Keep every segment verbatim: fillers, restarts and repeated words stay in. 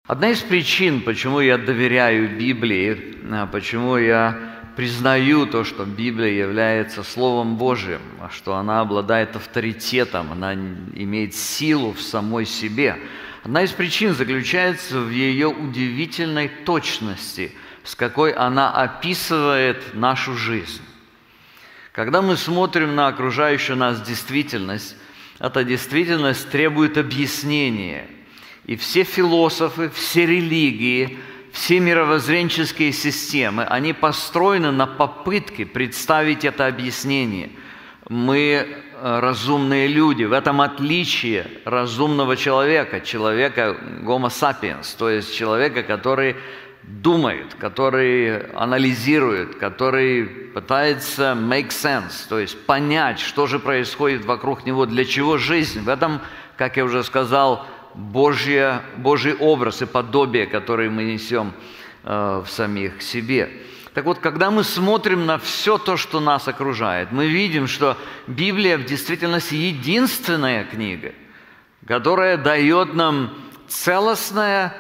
Одна из причин, почему я доверяю Библии, почему я признаю то, что Библия является Словом Божьим, что она обладает авторитетом, она имеет силу в самой себе. Одна из причин заключается в ее удивительной точности, с какой она описывает нашу жизнь. Когда мы смотрим на окружающую нас действительность, эта действительность требует объяснения. И все философы, все религии, все мировоззренческие системы, они построены на попытке представить это объяснение. Мы разумные люди, в этом отличие разумного человека, человека Homo sapiens, то есть человека, который думает, который анализирует, который пытается make sense, то есть понять, что же происходит вокруг него, для чего жизнь. В этом, как я уже сказал, Божье, Божий образ и подобие, который мы несем э, в самих себе. Так вот, когда мы смотрим на все то, что нас окружает, мы видим, что Библия в действительности единственная книга, которая дает нам целостное,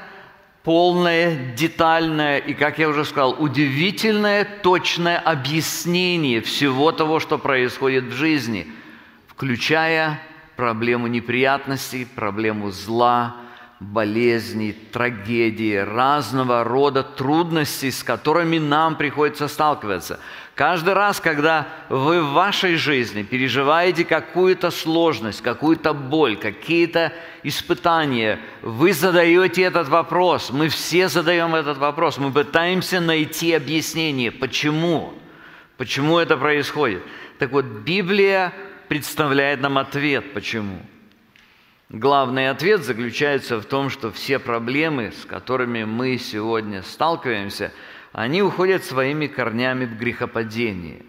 полное, детальное и, как я уже сказал, удивительное, точное объяснение всего того, что происходит в жизни, включая проблему неприятностей, проблему зла, болезней, трагедии, разного рода трудностей, с которыми нам приходится сталкиваться. Каждый раз, когда вы в вашей жизни переживаете какую-то сложность, какую-то боль, какие-то испытания, вы задаете этот вопрос. Мы все задаем этот вопрос. Мы пытаемся найти объяснение, почему, почему это происходит. Так вот, Библия представляет нам ответ, почему. Главный ответ заключается в том, что все проблемы, с которыми мы сегодня сталкиваемся, они уходят своими корнями в грехопадение.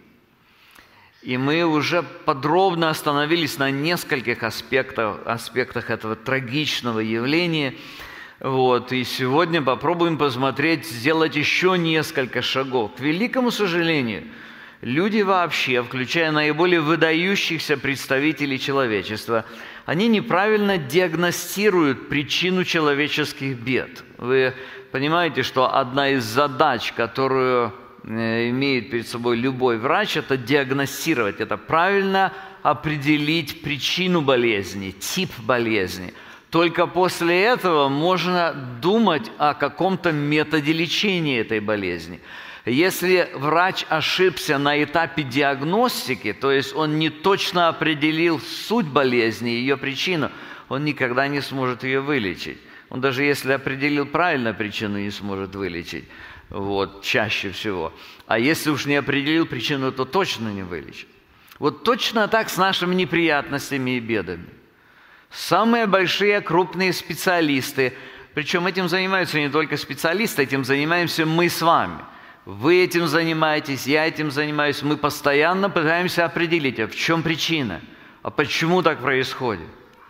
И мы уже подробно остановились на нескольких аспектах, аспектах этого трагичного явления. Вот. И сегодня попробуем посмотреть, сделать еще несколько шагов. К великому сожалению, люди вообще, включая наиболее выдающихся представителей человечества, они неправильно диагностируют причину человеческих бед. Вы понимаете, что одна из задач, которую имеет перед собой любой врач, это диагностировать, это правильно определить причину болезни, тип болезни. Только после этого можно думать о каком-то методе лечения этой болезни. Если врач ошибся на этапе диагностики, то есть он не точно определил суть болезни, ее причину, он никогда не сможет ее вылечить. Он даже если определил правильно причину, не сможет вылечить, вот, чаще всего. А если уж не определил причину, то точно не вылечит. Вот точно так с нашими неприятностями и бедами. Самые большие крупные специалисты, причем этим занимаются не только специалисты, этим занимаемся мы с вами. Вы этим занимаетесь, я этим занимаюсь. Мы постоянно пытаемся определить, а в чем причина, а почему так происходит.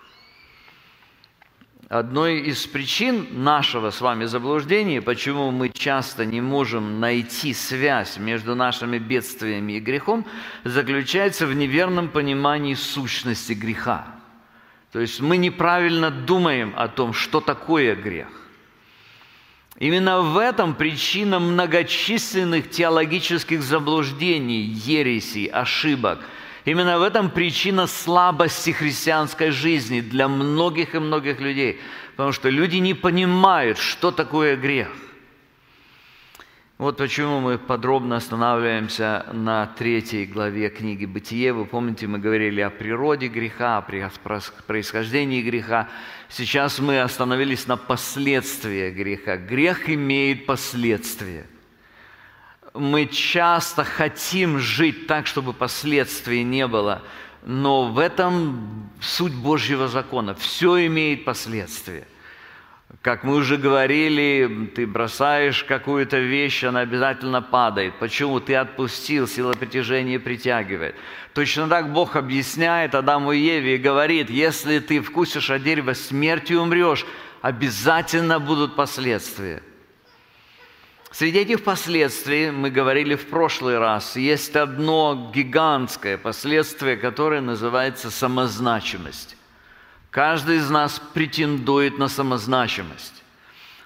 Одной из причин нашего с вами заблуждения, почему мы часто не можем найти связь между нашими бедствиями и грехом, заключается в неверном понимании сущности греха. То есть мы неправильно думаем о том, что такое грех. Именно в этом причина многочисленных теологических заблуждений, ересей, ошибок. Именно в этом причина слабости христианской жизни для многих и многих людей. Потому что люди не понимают, что такое грех. Вот почему мы подробно останавливаемся на третьей главе книги «Бытие». Вы помните, мы говорили о природе греха, о происхождении греха. Сейчас мы остановились на последствиях греха. Грех имеет последствия. Мы часто хотим жить так, чтобы последствий не было, но в этом суть Божьего закона. Все имеет последствия. Как мы уже говорили, ты бросаешь какую-то вещь, она обязательно падает. Почему? Ты отпустил, сила притяжения притягивает. Точно так Бог объясняет Адаму и Еве и говорит, если ты вкусишь от дерева, смертью умрешь, обязательно будут последствия. Среди этих последствий, мы говорили в прошлый раз, есть одно гигантское последствие, которое называется самозначимость. Каждый из нас претендует на самозначимость.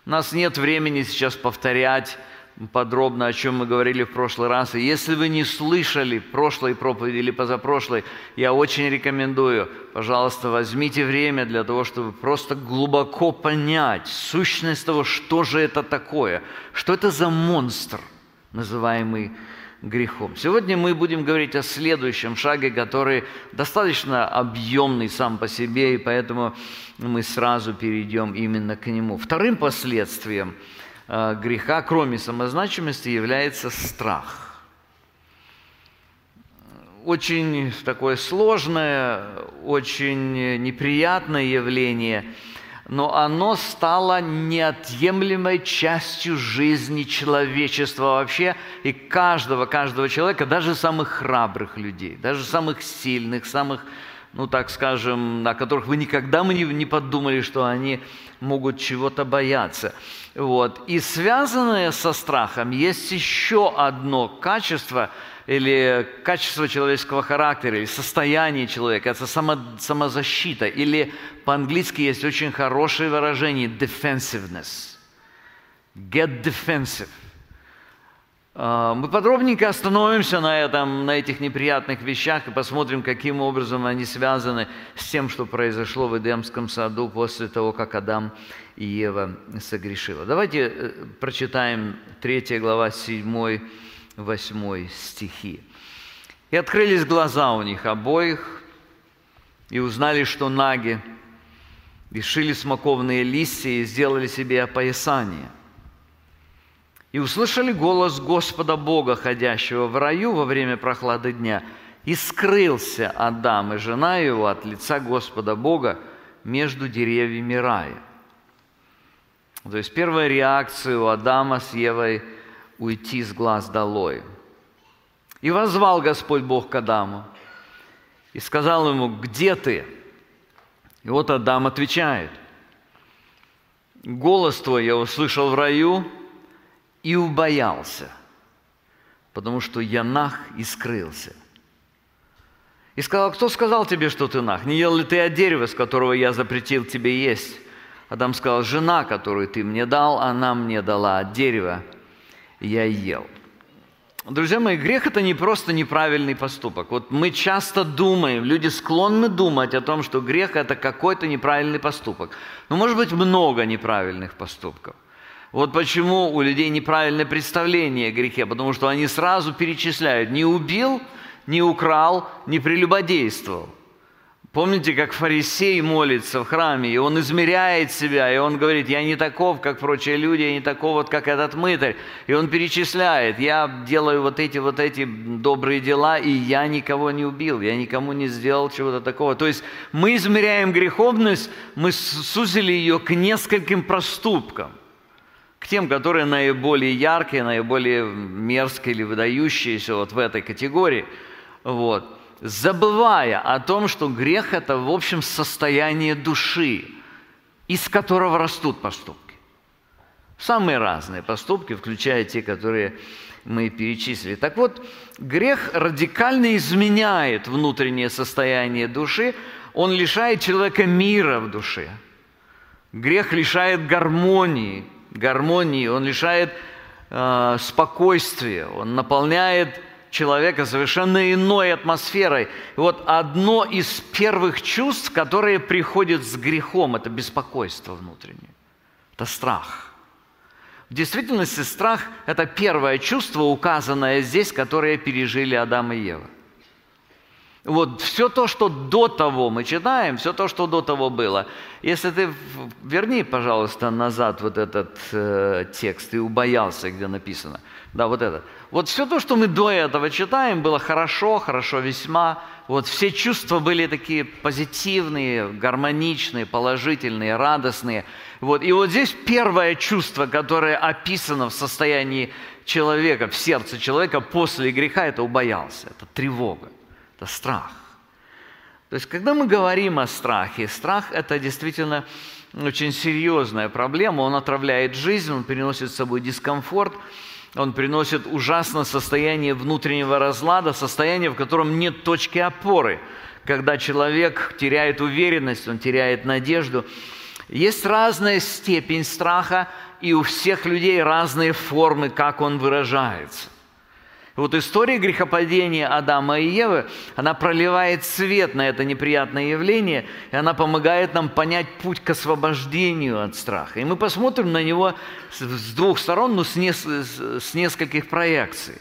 У нас нет времени сейчас повторять подробно, о чем мы говорили в прошлый раз. И если вы не слышали прошлой проповеди или позапрошлой, я очень рекомендую, пожалуйста, возьмите время для того, чтобы просто глубоко понять сущность того, что же это такое, что это за монстр, называемый грехом. Сегодня мы будем говорить о следующем шаге, который достаточно объемный сам по себе, и поэтому мы сразу перейдем именно к нему. Вторым последствием греха, кроме самозначимости, является страх. Очень такое сложное, очень неприятное явление, но оно стало неотъемлемой частью жизни человечества вообще, и каждого, каждого человека, даже самых храбрых людей, даже самых сильных, самых, ну так скажем, о которых вы никогда мы не, не подумали, что они могут чего-то бояться. Вот. И связанное со страхом есть еще одно качество, или качество человеческого характера, или состояние человека, это само, самозащита, или по-английски есть очень хорошее выражение defensiveness. Get defensive. Мы подробненько остановимся на этом, на этих неприятных вещах и посмотрим, каким образом они связаны с тем, что произошло в Эдемском саду после того, как Адам и Ева согрешила. Давайте прочитаем третья глава, седьмой, восьмой стихи. «И открылись глаза у них обоих, и узнали, что наги, и сшили смоковные листья, и сделали себе опоясание. И услышали голос Господа Бога, ходящего в раю во время прохлады дня, и скрылся Адам и жена его от лица Господа Бога между деревьями рая». То есть первая реакция у Адама с Евой – уйти с глаз долой. «И воззвал Господь Бог к Адаму, и сказал ему: где ты?» И вот Адам отвечает: «Голос твой я услышал в раю и убоялся, потому что я наг и скрылся. И сказал: кто сказал тебе, что ты наг? Не ел ли ты от дерева, с которого я запретил тебе есть?» Адам сказал: жена, которую ты мне дал, она мне дала от дерева, и я ел. Друзья мои, грех – это не просто неправильный поступок. Вот мы часто думаем, люди склонны думать о том, что грех – это какой-то неправильный поступок. Но может быть много неправильных поступков. Вот почему у людей неправильное представление о грехе, потому что они сразу перечисляют: не убил, не украл, не прелюбодействовал. Помните, как фарисей молится в храме, и он измеряет себя, и он говорит: я не таков, как прочие люди, я не таков, вот как этот мытарь. И он перечисляет: я делаю вот эти вот эти добрые дела, и я никого не убил, я никому не сделал чего-то такого. То есть мы измеряем греховность, мы сузили ее к нескольким проступкам, к тем, которые наиболее яркие, наиболее мерзкие или выдающиеся вот в этой категории. Вот. Забывая о том, что грех – это, в общем, состояние души, из которого растут поступки. Самые разные поступки, включая те, которые мы перечислили. Так вот, грех радикально изменяет внутреннее состояние души, он лишает человека мира в душе. Грех лишает гармонии, гармонии, он лишает э, спокойствия, он наполняет человека совершенно иной атмосферой. И вот одно из первых чувств, которые приходят с грехом, это беспокойство внутреннее, это страх. В действительности страх – это первое чувство, указанное здесь, которое пережили Адам и Ева. Вот все то, что до того мы читаем, все то, что до того было. Если ты, верни, пожалуйста, назад вот этот э, текст, «и убоялся», где написано. Да, вот это. Вот все то, что мы до этого читаем, было хорошо, хорошо весьма. Вот все чувства были такие позитивные, гармоничные, положительные, радостные. Вот. И вот здесь первое чувство, которое описано в состоянии человека, в сердце человека после греха, это убоялся, это тревога. Это страх. То есть, когда мы говорим о страхе, страх – это действительно очень серьезная проблема. Он отравляет жизнь, он приносит с собой дискомфорт, он приносит ужасное состояние внутреннего разлада, состояние, в котором нет точки опоры. Когда человек теряет уверенность, он теряет надежду. Есть разная степень страха, и у всех людей разные формы, как он выражается. И вот история грехопадения Адама и Евы, она проливает свет на это неприятное явление, и она помогает нам понять путь к освобождению от страха. И мы посмотрим на него с двух сторон, но с, не, с нескольких проекций.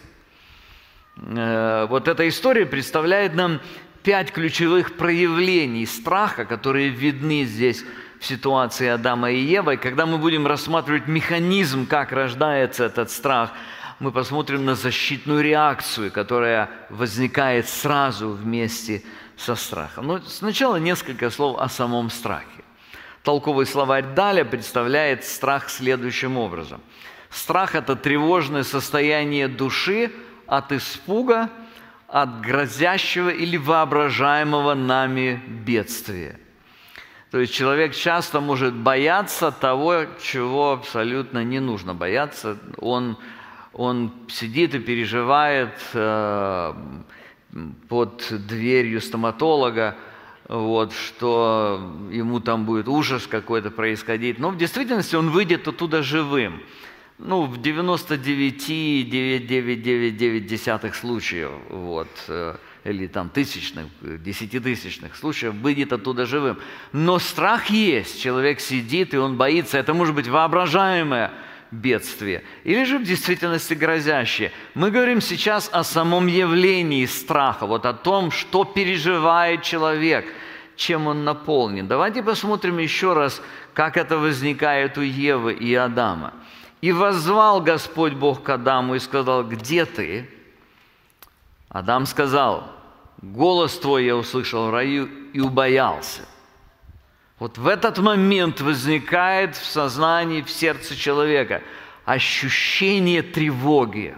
Вот эта история представляет нам пять ключевых проявлений страха, которые видны здесь в ситуации Адама и Евы. И когда мы будем рассматривать механизм, как рождается этот страх, мы посмотрим на защитную реакцию, которая возникает сразу вместе со страхом. Но сначала несколько слов о самом страхе. Толковый словарь Даля представляет страх следующим образом. Страх – это тревожное состояние души от испуга, от грозящего или воображаемого нами бедствия. То есть человек часто может бояться того, чего абсолютно не нужно бояться. Он, он сидит и переживает э, под дверью стоматолога, вот, что ему там будет ужас какой-то происходить. Но в действительности он выйдет оттуда живым. Ну, в девяносто девять целых девятьсот девяносто девять девять десятых случаев, вот, или там тысячных, десятитысячных случаев, выйдет оттуда живым. Но страх есть, человек сидит и он боится, это может быть воображаемое бедствие, или же в действительности грозящее. Мы говорим сейчас о самом явлении страха, вот о том, что переживает человек, чем он наполнен. Давайте посмотрим еще раз, как это возникает у Евы и Адама. «И воззвал Господь Бог к Адаму и сказал: где ты?» Адам сказал: «Голос твой я услышал в раю и убоялся». Вот в этот момент возникает в сознании, в сердце человека ощущение тревоги.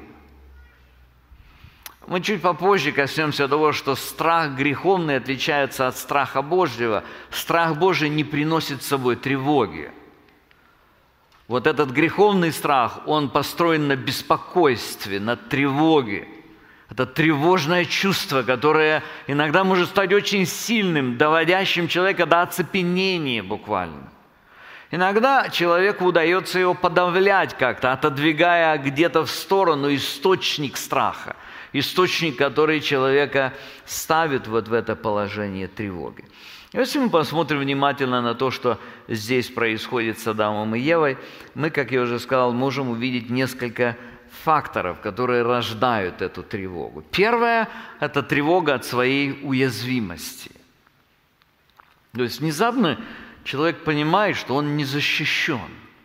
Мы чуть попозже коснемся того, что страх греховный отличается от страха Божьего. Страх Божий не приносит с собой тревоги. Вот этот греховный страх, он построен на беспокойстве, на тревоге. Это тревожное чувство, которое иногда может стать очень сильным, доводящим человека до оцепенения буквально. Иногда человеку удается его подавлять как-то, отодвигая где-то в сторону источник страха, источник, который человека ставит вот в это положение тревоги. Если мы посмотрим внимательно на то, что здесь происходит с Адамом и Евой, мы, как я уже сказал, можем увидеть несколько факторов, которые рождают эту тревогу. Первое – это тревога от своей уязвимости. То есть внезапно человек понимает, что он не защищен.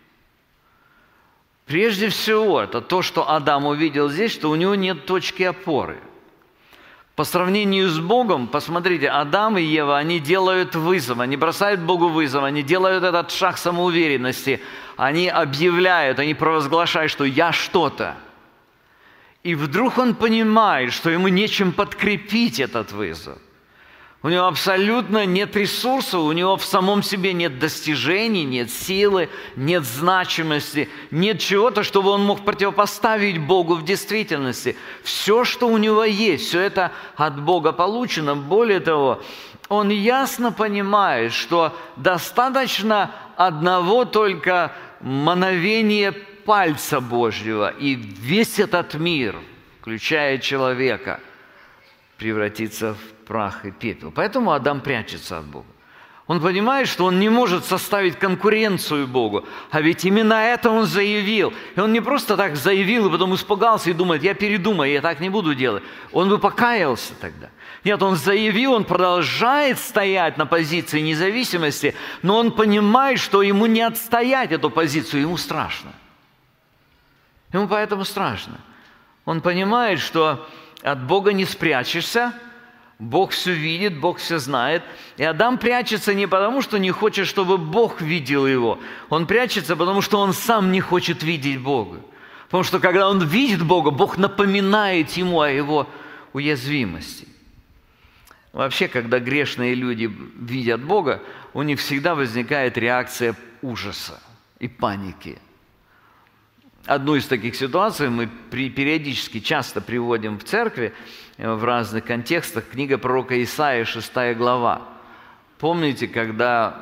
Прежде всего, это то, что Адам увидел здесь, что у него нет точки опоры. По сравнению с Богом, посмотрите, Адам и Ева, они делают вызов, они бросают Богу вызов, они делают этот шаг самоуверенности, они объявляют, они провозглашают, что «я что-то». И вдруг он понимает, что ему нечем подкрепить этот вызов. У него абсолютно нет ресурсов, у него в самом себе нет достижений, нет силы, нет значимости, нет чего-то, чтобы он мог противопоставить Богу в действительности. Все, что у него есть, все это от Бога получено. Более того, он ясно понимает, что достаточно одного только мановения пальца Божьего, и весь этот мир, включая человека, превратится в прах и пепел. Поэтому Адам прячется от Бога. Он понимает, что он не может составить конкуренцию Богу, а ведь именно это он заявил. И он не просто так заявил, и потом испугался и думает: я передумаю, я так не буду делать. Он бы покаялся тогда. Нет, он заявил, он продолжает стоять на позиции независимости, но он понимает, что ему не отстоять эту позицию, ему страшно. Ему поэтому страшно. Он понимает, что от Бога не спрячешься, Бог все видит, Бог все знает. И Адам прячется не потому, что не хочет, чтобы Бог видел его. Он прячется, потому что он сам не хочет видеть Бога. Потому что когда он видит Бога, Бог напоминает ему о его уязвимости. Вообще, когда грешные люди видят Бога, у них всегда возникает реакция ужаса и паники. Одну из таких ситуаций мы периодически часто приводим в церкви в разных контекстах. Книга пророка Исаии, шестая глава. Помните, когда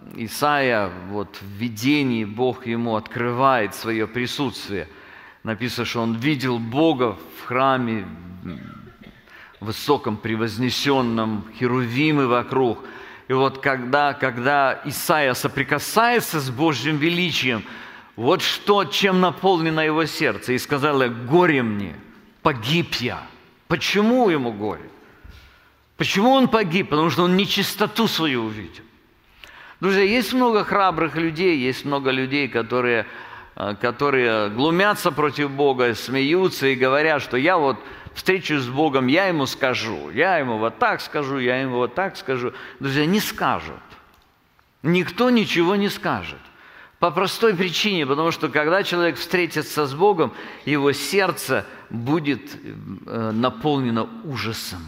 Исаия, вот в видении Бог ему открывает свое присутствие. Написано, что он видел Бога в храме, высоком, превознесенном, херувимы вокруг. И вот когда, когда Исаия соприкасается с Божьим величием, вот что, чем наполнено его сердце. И сказал: «Горе мне, погиб я». Почему ему горе? Почему он погиб? Потому что он нечистоту свою увидел. Друзья, есть много храбрых людей, есть много людей, которые, которые глумятся против Бога, смеются и говорят, что я вот встречусь с Богом, я ему скажу, я ему вот так скажу, я ему вот так скажу. Друзья, не скажут. Никто ничего не скажет. По простой причине, потому что когда человек встретится с Богом, его сердце будет наполнено ужасом.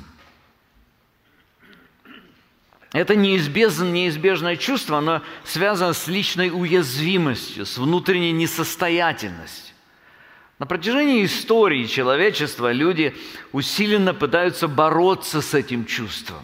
Это неизбежное, неизбежное чувство, оно связано с личной уязвимостью, с внутренней несостоятельностью. На протяжении истории человечества люди усиленно пытаются бороться с этим чувством.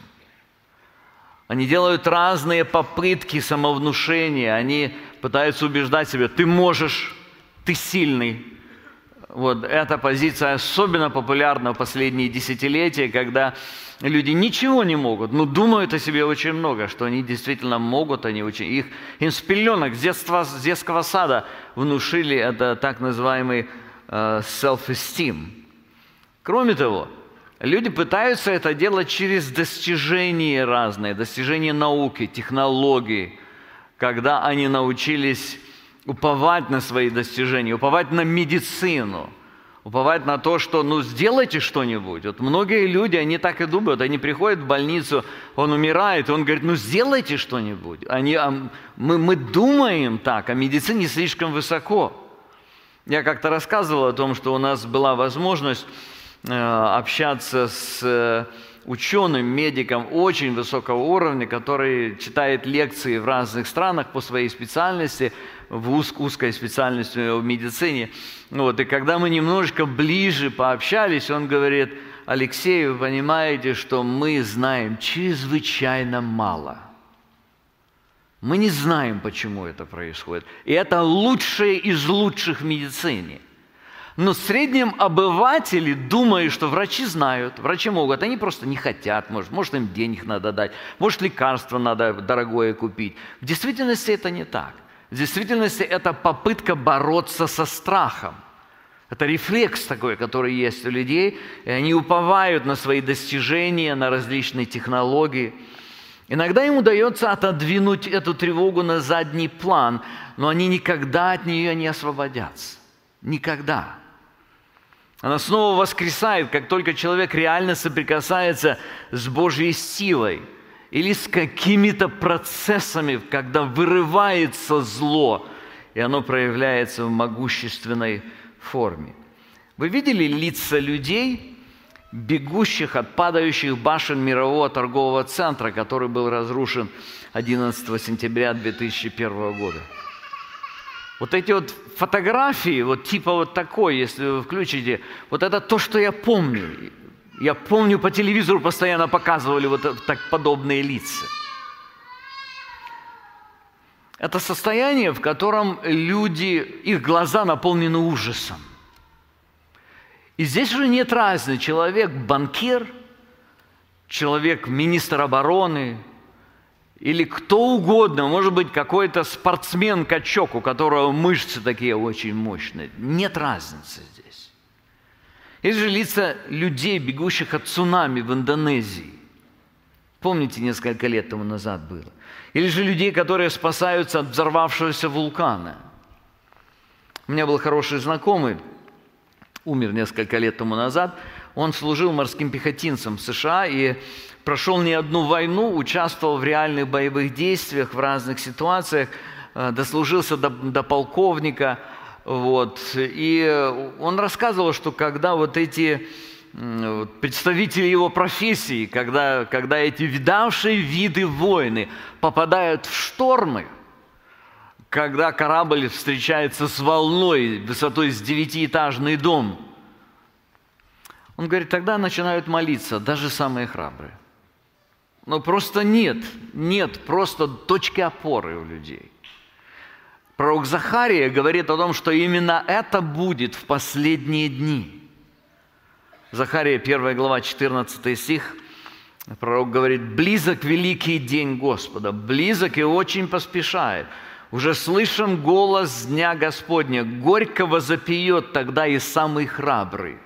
Они делают разные попытки самовнушения, они пытаются убеждать себя: ты можешь, ты сильный. Вот эта позиция особенно популярна в последние десятилетия, когда люди ничего не могут, но думают о себе очень много, что они действительно могут, они очень... Их, им с пеленок, с, детства, с детского сада внушили это так называемый uh, self-esteem. Кроме того, люди пытаются это делать через достижения разные, достижения науки, технологий, когда они научились уповать на свои достижения, уповать на медицину, уповать на то, что ну сделайте что-нибудь. Вот многие люди, они так и думают, они приходят в больницу, он умирает, и он говорит: ну сделайте что-нибудь. Они, а мы, мы думаем так, а медицине слишком высоко. Я как-то рассказывал о том, что у нас была возможность э, общаться с э, ученым, медиком очень высокого уровня, который читает лекции в разных странах по своей специальности, в уз, узкой специальности в медицине. Вот, и когда мы немножечко ближе пообщались, он говорит: Алексей, вы понимаете, что мы знаем чрезвычайно мало. Мы не знаем, почему это происходит. И это лучшее из лучших в медицине. Но в среднем обыватели думают, что врачи знают, врачи могут, они просто не хотят, может, может им денег надо дать, может лекарство надо дорогое купить. В действительности это не так. В действительности это попытка бороться со страхом. Это рефлекс такой, который есть у людей, и они уповают на свои достижения, на различные технологии. Иногда им удается отодвинуть эту тревогу на задний план, но они никогда от нее не освободятся. Никогда. Она снова воскресает, как только человек реально соприкасается с Божьей силой или с какими-то процессами, когда вырывается зло, и оно проявляется в могущественной форме. Вы видели лица людей, бегущих от падающих башен мирового торгового центра, который был разрушен одиннадцатого сентября две тысячи первого года? Вот эти вот фотографии, вот типа вот такой, если вы включите, вот это то, что я помню. Я помню, по телевизору постоянно показывали вот так подобные лица. Это состояние, в котором люди, их глаза наполнены ужасом. И здесь уже нет разницы, человек банкир, человек министр обороны, или кто угодно, может быть, какой-то спортсмен-качок, у которого мышцы такие очень мощные. Нет разницы здесь. Есть же лица людей, бегущих от цунами в Индонезии. Помните, несколько лет тому назад было. Или же людей, которые спасаются от взорвавшегося вулкана. У меня был хороший знакомый, умер несколько лет тому назад. Он служил морским пехотинцем в США и прошел не одну войну, участвовал в реальных боевых действиях, в разных ситуациях, дослужился до, до полковника. Вот. И он рассказывал, что когда вот эти представители его профессии, когда, когда эти видавшие виды войны попадают в штормы, когда корабль встречается с волной высотой с девятиэтажный дом, он говорит, тогда начинают молиться даже самые храбрые. Но просто нет, нет просто точки опоры у людей. Пророк Захария говорит о том, что именно это будет в последние дни. Захария, первая глава, четырнадцатый стих, пророк говорит: «Близок великий день Господа, близок и очень поспешает. Уже слышим голос дня Господня, горько возопьет тогда и самый храбрый».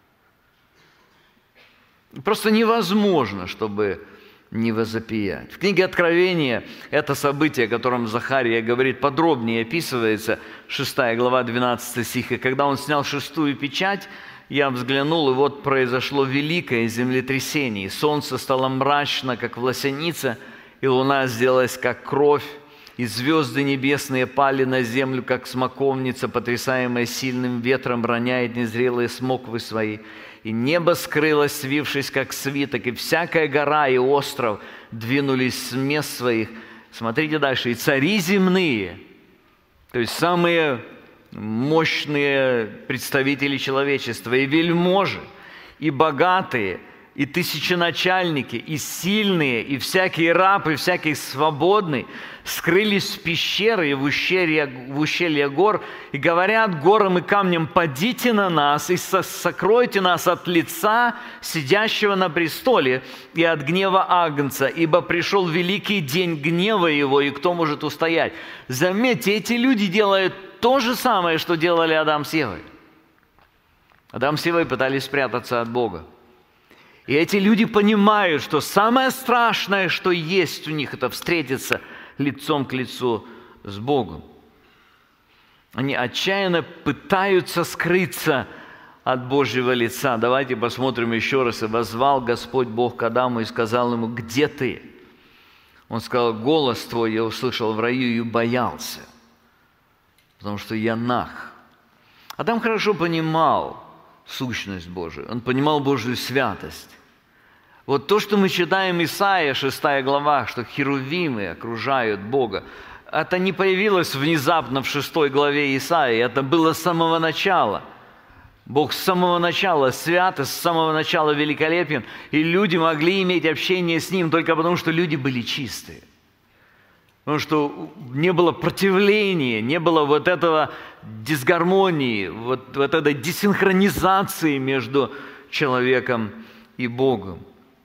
Просто невозможно, чтобы не возопиять. В книге Откровения это событие, о котором Захария говорит, подробнее описывается, шестая глава, двенадцатый стих. «И когда он снял шестую печать, я взглянул, и вот произошло великое землетрясение. Солнце стало мрачно, как власяница, и луна сделалась, как кровь, и звезды небесные пали на землю, как смоковница, потрясаемая сильным ветром, роняет незрелые смоквы свои. И небо скрылось, свившись, как свиток, и всякая гора и остров двинулись с мест своих». Смотрите дальше. «И цари земные», то есть самые мощные представители человечества, и вельможи, и богатые, и тысяченачальники, и сильные, и всякий раб, и всякий свободный скрылись в пещеры и в ущелье, в ущелье гор, и говорят горам и камням: «Падите на нас и сокройте нас от лица сидящего на престоле и от гнева Агнца, ибо пришел великий день гнева его, и кто может устоять?» Заметьте, эти люди делают то же самое, что делали Адам с Евой. Адам с Евой пытались спрятаться от Бога. И эти люди понимают, что самое страшное, что есть у них, это встретиться лицом к лицу с Богом. Они отчаянно пытаются скрыться от Божьего лица. Давайте посмотрим еще раз. «И воззвал Господь Бог к Адаму и сказал ему: где ты?» Он сказал: «Голос твой я услышал в раю и боялся, потому что я наг». Адам хорошо понимал сущность Божию, он понимал Божью святость. Вот то, что мы читаем Исаия, шестая глава, что херувимы окружают Бога, это не появилось внезапно в шестой главе Исаии, это было с самого начала. Бог с самого начала свят, и с самого начала великолепен, и люди могли иметь общение с Ним только потому, что люди были чистые. Потому что не было противления, не было вот этого дисгармонии, вот, вот этой десинхронизации между человеком и Богом.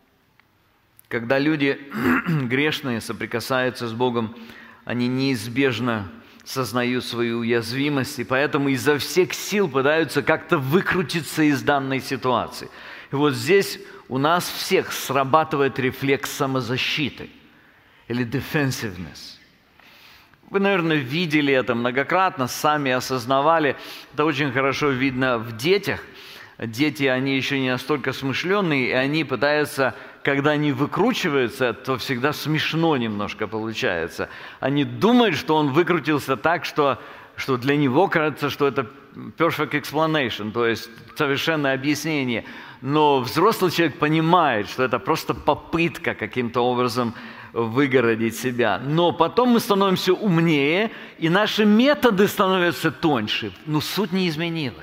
Когда люди грешные соприкасаются с Богом, они неизбежно сознают свою уязвимость, и поэтому изо всех сил пытаются как-то выкрутиться из данной ситуации. И вот здесь у нас всех срабатывает рефлекс самозащиты или defensiveness. Вы, наверное, видели это многократно, сами осознавали. Это очень хорошо видно в детях. Дети, они еще не настолько смышленные, и они пытаются, когда они выкручиваются, то всегда смешно немножко получается. Они думают, что он выкрутился так, что, что для него кажется, что это perfect explanation, то есть совершенное объяснение. Но взрослый человек понимает, что это просто попытка каким-то образом выгородить себя. Но потом мы становимся умнее, и наши методы становятся тоньше. Но суть не изменилась.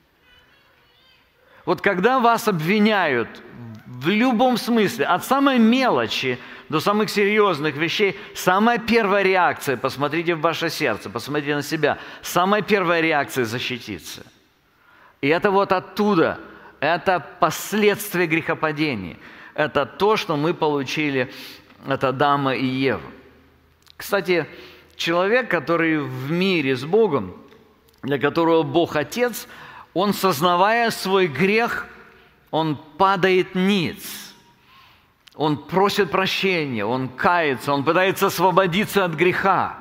Вот когда вас обвиняют в любом смысле, от самой мелочи до самых серьезных вещей, самая первая реакция, посмотрите в ваше сердце, посмотрите на себя, самая первая реакция – защититься. И это вот оттуда, это последствия грехопадения. Это то, что мы получили от Адама и Евы. Кстати, человек, который в мире с Богом, для которого Бог Отец, он, сознавая свой грех, он падает ниц. Он просит прощения, он кается, он пытается освободиться от греха.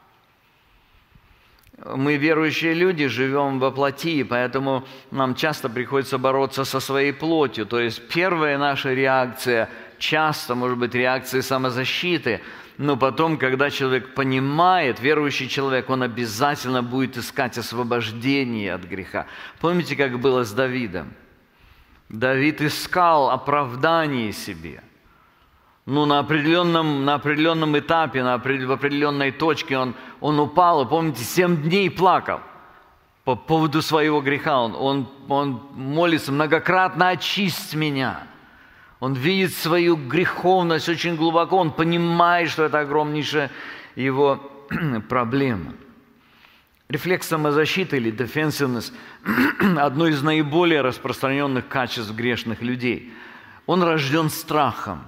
Мы, верующие люди, живем во плоти, и поэтому нам часто приходится бороться со своей плотью. То есть первая наша реакция часто может быть реакцией самозащиты, но потом, когда человек понимает, верующий человек, он обязательно будет искать освобождение от греха. Помните, как было с Давидом? Давид искал оправдание себе. Ну, на определенном, на определенном этапе, на, в определенной точке он, он упал, и, помните, семь дней плакал по поводу своего греха. Он, он, он молится многократно: очисть меня. Он видит свою греховность очень глубоко, он понимает, что это огромнейшая его проблема. Рефлекс самозащиты или defensiveness – одно из наиболее распространенных качеств грешных людей. Он рожден страхом,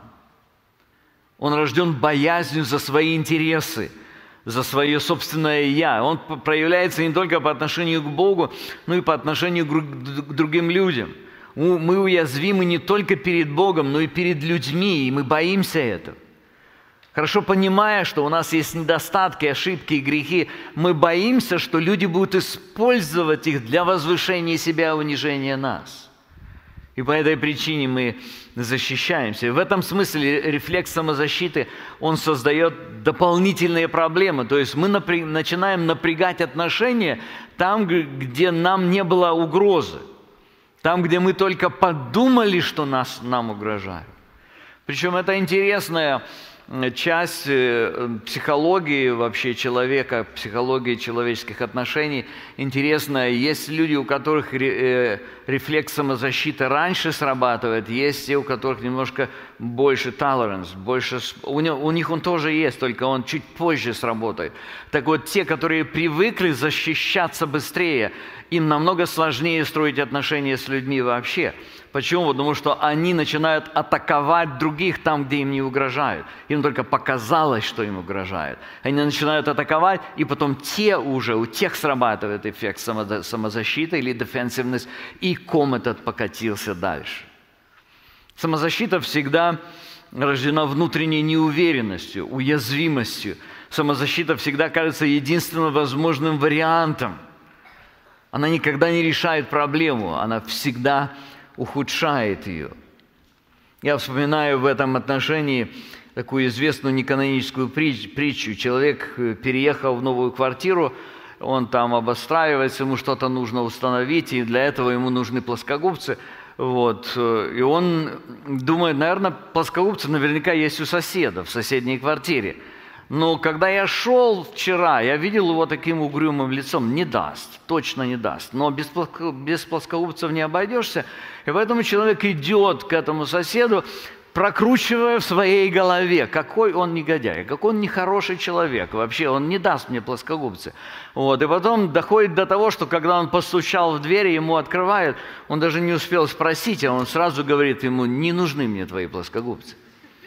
он рожден боязнью за свои интересы, за свое собственное «я». Он проявляется не только по отношению к Богу, но и по отношению к другим людям. Мы уязвимы не только перед Богом, но и перед людьми, и мы боимся этого. Хорошо понимая, что у нас есть недостатки, ошибки и грехи, мы боимся, что люди будут использовать их для возвышения себя, унижения нас. И по этой причине мы защищаемся. И в этом смысле рефлекс самозащиты, он создает дополнительные проблемы. То есть мы напря- начинаем напрягать отношения там, где нам не было угрозы. Там, где мы только подумали, что нас, нам угрожают. Причем это интересная часть психологии вообще человека, психологии человеческих отношений. Интересно, есть люди, у которых рефлекс самозащиты раньше срабатывает, есть те, у которых немножко больше tolerance, больше, у них, у них он тоже есть, только он чуть позже сработает. Так вот, те, которые привыкли защищаться быстрее, им намного сложнее строить отношения с людьми вообще. Почему? Потому что они начинают атаковать других там, где им не угрожают. Им только показалось, что им угрожают. Они начинают атаковать, и потом те уже, у тех срабатывает эффект самозащиты или defensiveness, и ком этот покатился дальше. Самозащита всегда рождена внутренней неуверенностью, уязвимостью. Самозащита всегда кажется единственным возможным вариантом. Она никогда не решает проблему, она всегда ухудшает ее. Я вспоминаю в этом отношении такую известную неканоническую притчу. Человек переехал в новую квартиру, он там обустраивается, ему что-то нужно установить, и для этого ему нужны плоскогубцы. Вот. И он думает, наверное, плоскогубцы наверняка есть у соседа в соседней квартире. Но когда я шел вчера, я видел его таким угрюмым лицом. Не даст, точно не даст. Но без, без плоскогубцев не обойдешься. И поэтому человек идет к этому соседу, прокручивая в своей голове, какой он негодяй, какой он нехороший человек. Вообще, он не даст мне плоскогубцы. Вот. И потом доходит до того, что когда он постучал в дверь, ему открывают, он даже не успел спросить, а он сразу говорит ему, не нужны мне твои плоскогубцы.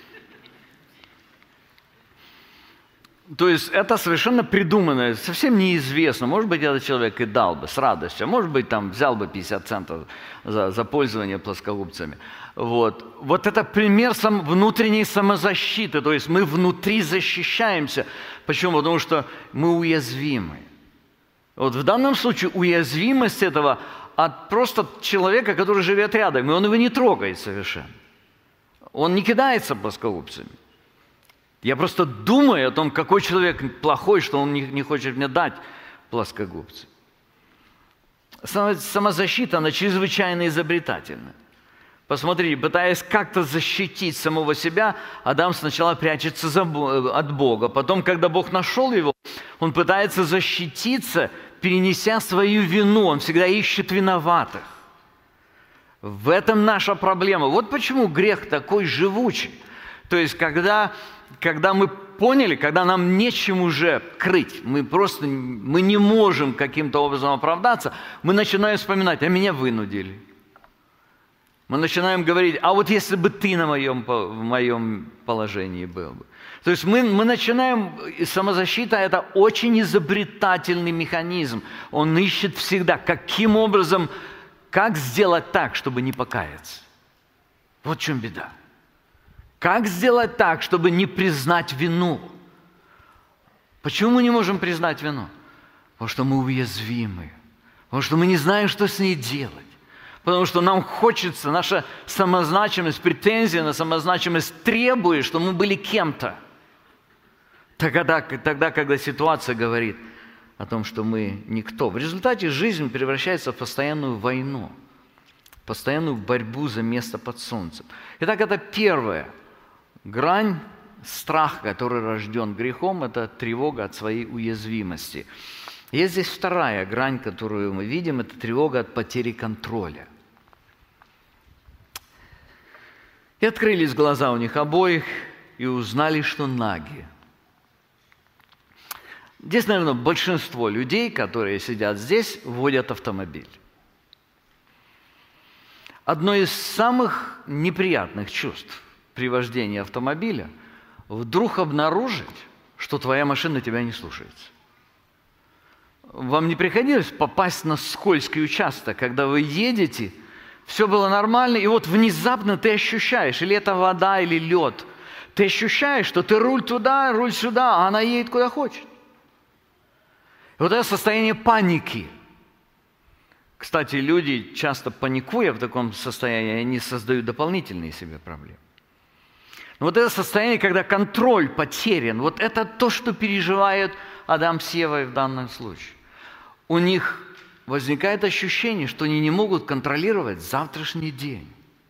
То есть это совершенно придуманное, совсем неизвестно. Может быть, этот человек и дал бы с радостью, а может быть, там взял бы пятьдесят центов за, за пользование плоскогубцами. Вот. Вот это пример сам, внутренней самозащиты. То есть мы внутри защищаемся. Почему? Потому что мы уязвимы. Вот в данном случае уязвимость этого от просто человека, который живет рядом, и он его не трогает совершенно. Он не кидается плоскогубцами. Я просто думаю о том, какой человек плохой, что он не, не хочет мне дать плоскогубцы. Самозащита, она чрезвычайно изобретательна. Посмотрите, пытаясь как-то защитить самого себя, Адам сначала прячется за, от Бога. Потом, когда Бог нашел его, он пытается защититься, перенеся свою вину. Он всегда ищет виноватых. В этом наша проблема. Вот почему грех такой живучий. То есть, когда... Когда мы поняли, когда нам нечем уже крыть, мы просто мы не можем каким-то образом оправдаться, мы начинаем вспоминать, а меня вынудили. Мы начинаем говорить, а вот если бы ты на моем, в моем положении был бы. То есть мы, мы начинаем, самозащита – это очень изобретательный механизм. Он ищет всегда, каким образом, как сделать так, чтобы не покаяться. Вот в чем беда. Как сделать так, чтобы не признать вину? Почему мы не можем признать вину? Потому что мы уязвимы. Потому что мы не знаем, что с ней делать. Потому что нам хочется, наша самозначимость, претензия на самозначимость требует, чтобы мы были кем-то. Тогда, тогда, когда ситуация говорит о том, что мы никто. В результате жизнь превращается в постоянную войну, постоянную борьбу за место под солнцем. Итак, это первое. Грань, страх, который рожден грехом, это тревога от своей уязвимости. Есть здесь вторая грань, которую мы видим, это тревога от потери контроля. И открылись глаза у них обоих, и узнали, что наги. Здесь, наверное, большинство людей, которые сидят здесь, водят автомобиль. Одно из самых неприятных чувств при вождении автомобиля – вдруг обнаружить, что твоя машина тебя не слушается. Вам не приходилось попасть на скользкий участок, когда вы едете, все было нормально, и вот внезапно ты ощущаешь, или это вода, или лед, ты ощущаешь, что ты руль туда, руль сюда, а она едет куда хочет. И вот это состояние паники. Кстати, люди, часто паникуя в таком состоянии, они создают дополнительные себе проблемы. Но вот это состояние, когда контроль потерян, вот это то, что переживают Адам с Евой в данном случае. У них возникает ощущение, что они не могут контролировать завтрашний день.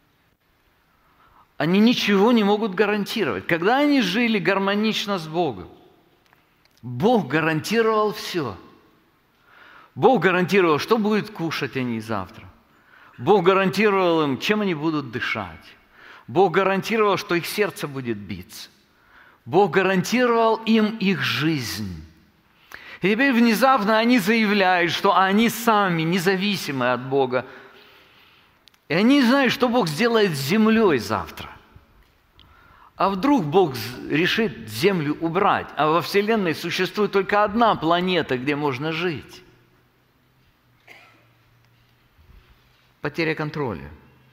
Они ничего не могут гарантировать. Когда они жили гармонично с Богом, Бог гарантировал все. Бог гарантировал, что будет кушать они завтра. Бог гарантировал им, чем они будут дышать. Бог гарантировал, что их сердце будет биться. Бог гарантировал им их жизнь. И теперь внезапно они заявляют, что они сами независимы от Бога. И они знают, что Бог сделает с землей завтра. А вдруг Бог решит землю убрать, а во Вселенной существует только одна планета, где можно жить. Потеря контроля.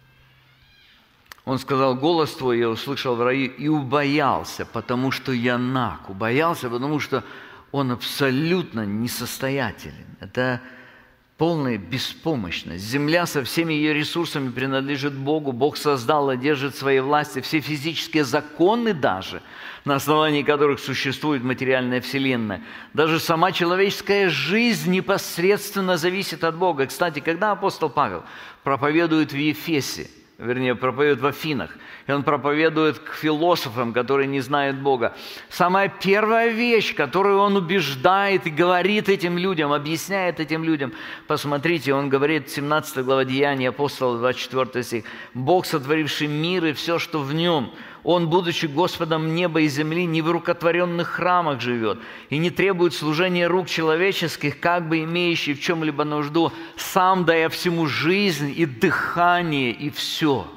Он сказал: голос твой я услышал в раю и убоялся, потому что я наг. Убоялся, потому что он абсолютно несостоятелен. Это полная беспомощность. Земля со всеми ее ресурсами принадлежит Богу. Бог создал и держит в своей власти все физические законы даже, на основании которых существует материальная вселенная. Даже сама человеческая жизнь непосредственно зависит от Бога. Кстати, когда апостол Павел проповедует в Ефесе, вернее, проповедует в Афинах, и он проповедует к философам, которые не знают Бога, самая первая вещь, которую он убеждает и говорит этим людям, объясняет этим людям, посмотрите, он говорит, семнадцатая глава Деяний апостола, двадцать четвёртый стих: «Бог, сотворивший мир и все, что в нем, Он, будучи Господом неба и земли, не в рукотворенных храмах живет и не требует служения рук человеческих, как бы имеющий в чем-либо нужду, сам дая всему жизнь и дыхание и все».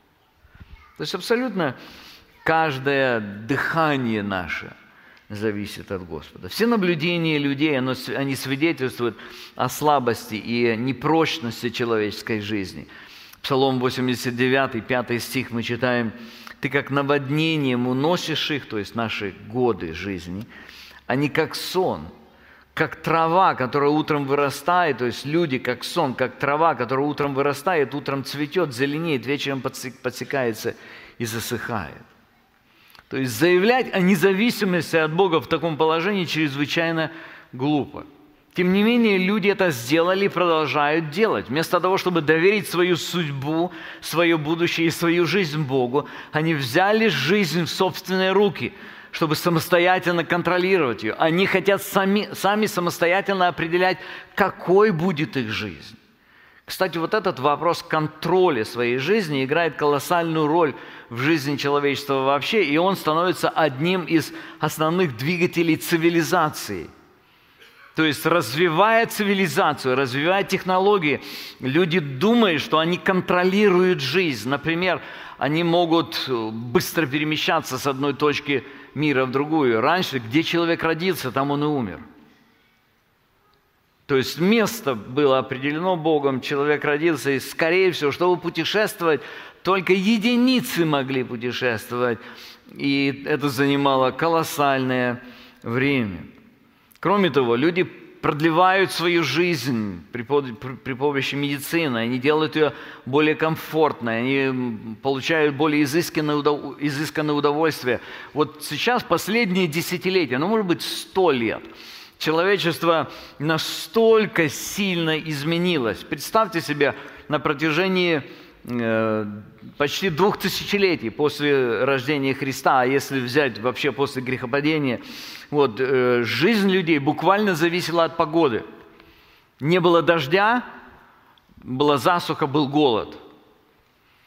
То есть абсолютно каждое дыхание наше зависит от Господа. Все наблюдения людей, оно, они свидетельствуют о слабости и непрочности человеческой жизни. Псалом восемьдесят девять, пятый стих мы читаем: «Ты как наводнением уносишь их», то есть наши годы жизни, «они как сон, как трава, которая утром вырастает», то есть люди как сон, как трава, которая утром вырастает, утром цветет, зеленеет, вечером подсекается и засыхает». То есть заявлять о независимости от Бога в таком положении чрезвычайно глупо. Тем не менее, люди это сделали и продолжают делать. Вместо того, чтобы доверить свою судьбу, свое будущее и свою жизнь Богу, они взяли жизнь в собственные руки, чтобы самостоятельно контролировать ее. Они хотят сами, сами самостоятельно определять, какой будет их жизнь. Кстати, вот этот вопрос контроля своей жизни играет колоссальную роль в жизни человечества вообще, и он становится одним из основных двигателей цивилизации. То есть, развивая цивилизацию, развивая технологии, люди думают, что они контролируют жизнь. Например, они могут быстро перемещаться с одной точки мира в другую. Раньше, где человек родился, там он и умер. То есть место было определено Богом, человек родился, и, скорее всего, чтобы путешествовать, только единицы могли путешествовать, и это занимало колоссальное время. Кроме того, люди продлевают свою жизнь при, при помощи медицины, они делают ее более комфортной, они получают более изысканное, удов, изысканное удовольствие. Вот сейчас, последние десятилетия, ну, может быть, сто лет, человечество настолько сильно изменилось. Представьте себе, на протяжении э, почти двух тысячелетий после рождения Христа, а если взять вообще после грехопадения, вот, э, жизнь людей буквально зависела от погоды. Не было дождя, была засуха, был голод.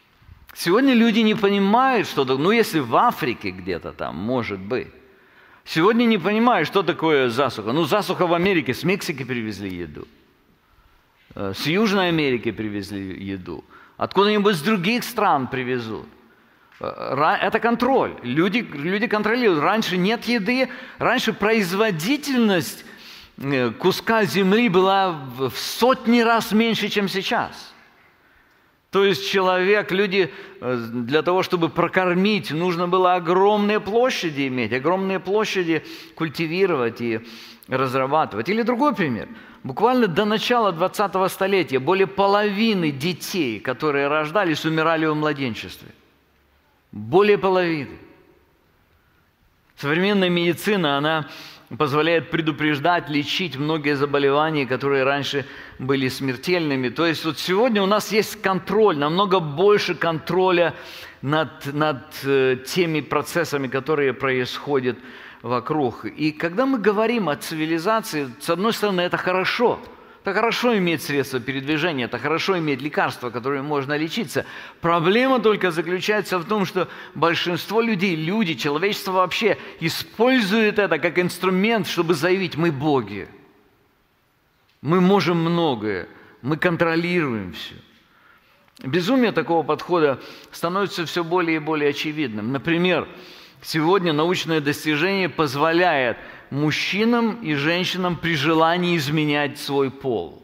Сегодня люди не понимают, что такое, ну если в Африке где-то там, может быть. Сегодня не понимают, что такое засуха. Ну засуха в Америке, с Мексики привезли еду. С Южной Америки привезли еду. Откуда-нибудь с других стран привезут. Это контроль. Люди, люди контролируют. Раньше нет еды, раньше производительность куска земли была в сотни раз меньше, чем сейчас. То есть человек, люди для того, чтобы прокормить, нужно было огромные площади иметь, огромные площади культивировать и разрабатывать. Или другой пример. Буквально до начала двадцатого столетия более половины детей, которые рождались, умирали в младенчестве. Более половины. Современная медицина, она позволяет предупреждать, лечить многие заболевания, которые раньше были смертельными. То есть вот сегодня у нас есть контроль, намного больше контроля над, над теми процессами, которые происходят вокруг. И когда мы говорим о цивилизации, с одной стороны, это хорошо. Это хорошо иметь средства передвижения, это хорошо иметь лекарства, которыми можно лечиться. Проблема только заключается в том, что большинство людей, люди, человечество вообще использует это как инструмент, чтобы заявить: мы боги. Мы можем многое, мы контролируем все. Безумие такого подхода становится все более и более очевидным. Например, сегодня научное достижение позволяет мужчинам и женщинам при желании изменять свой пол.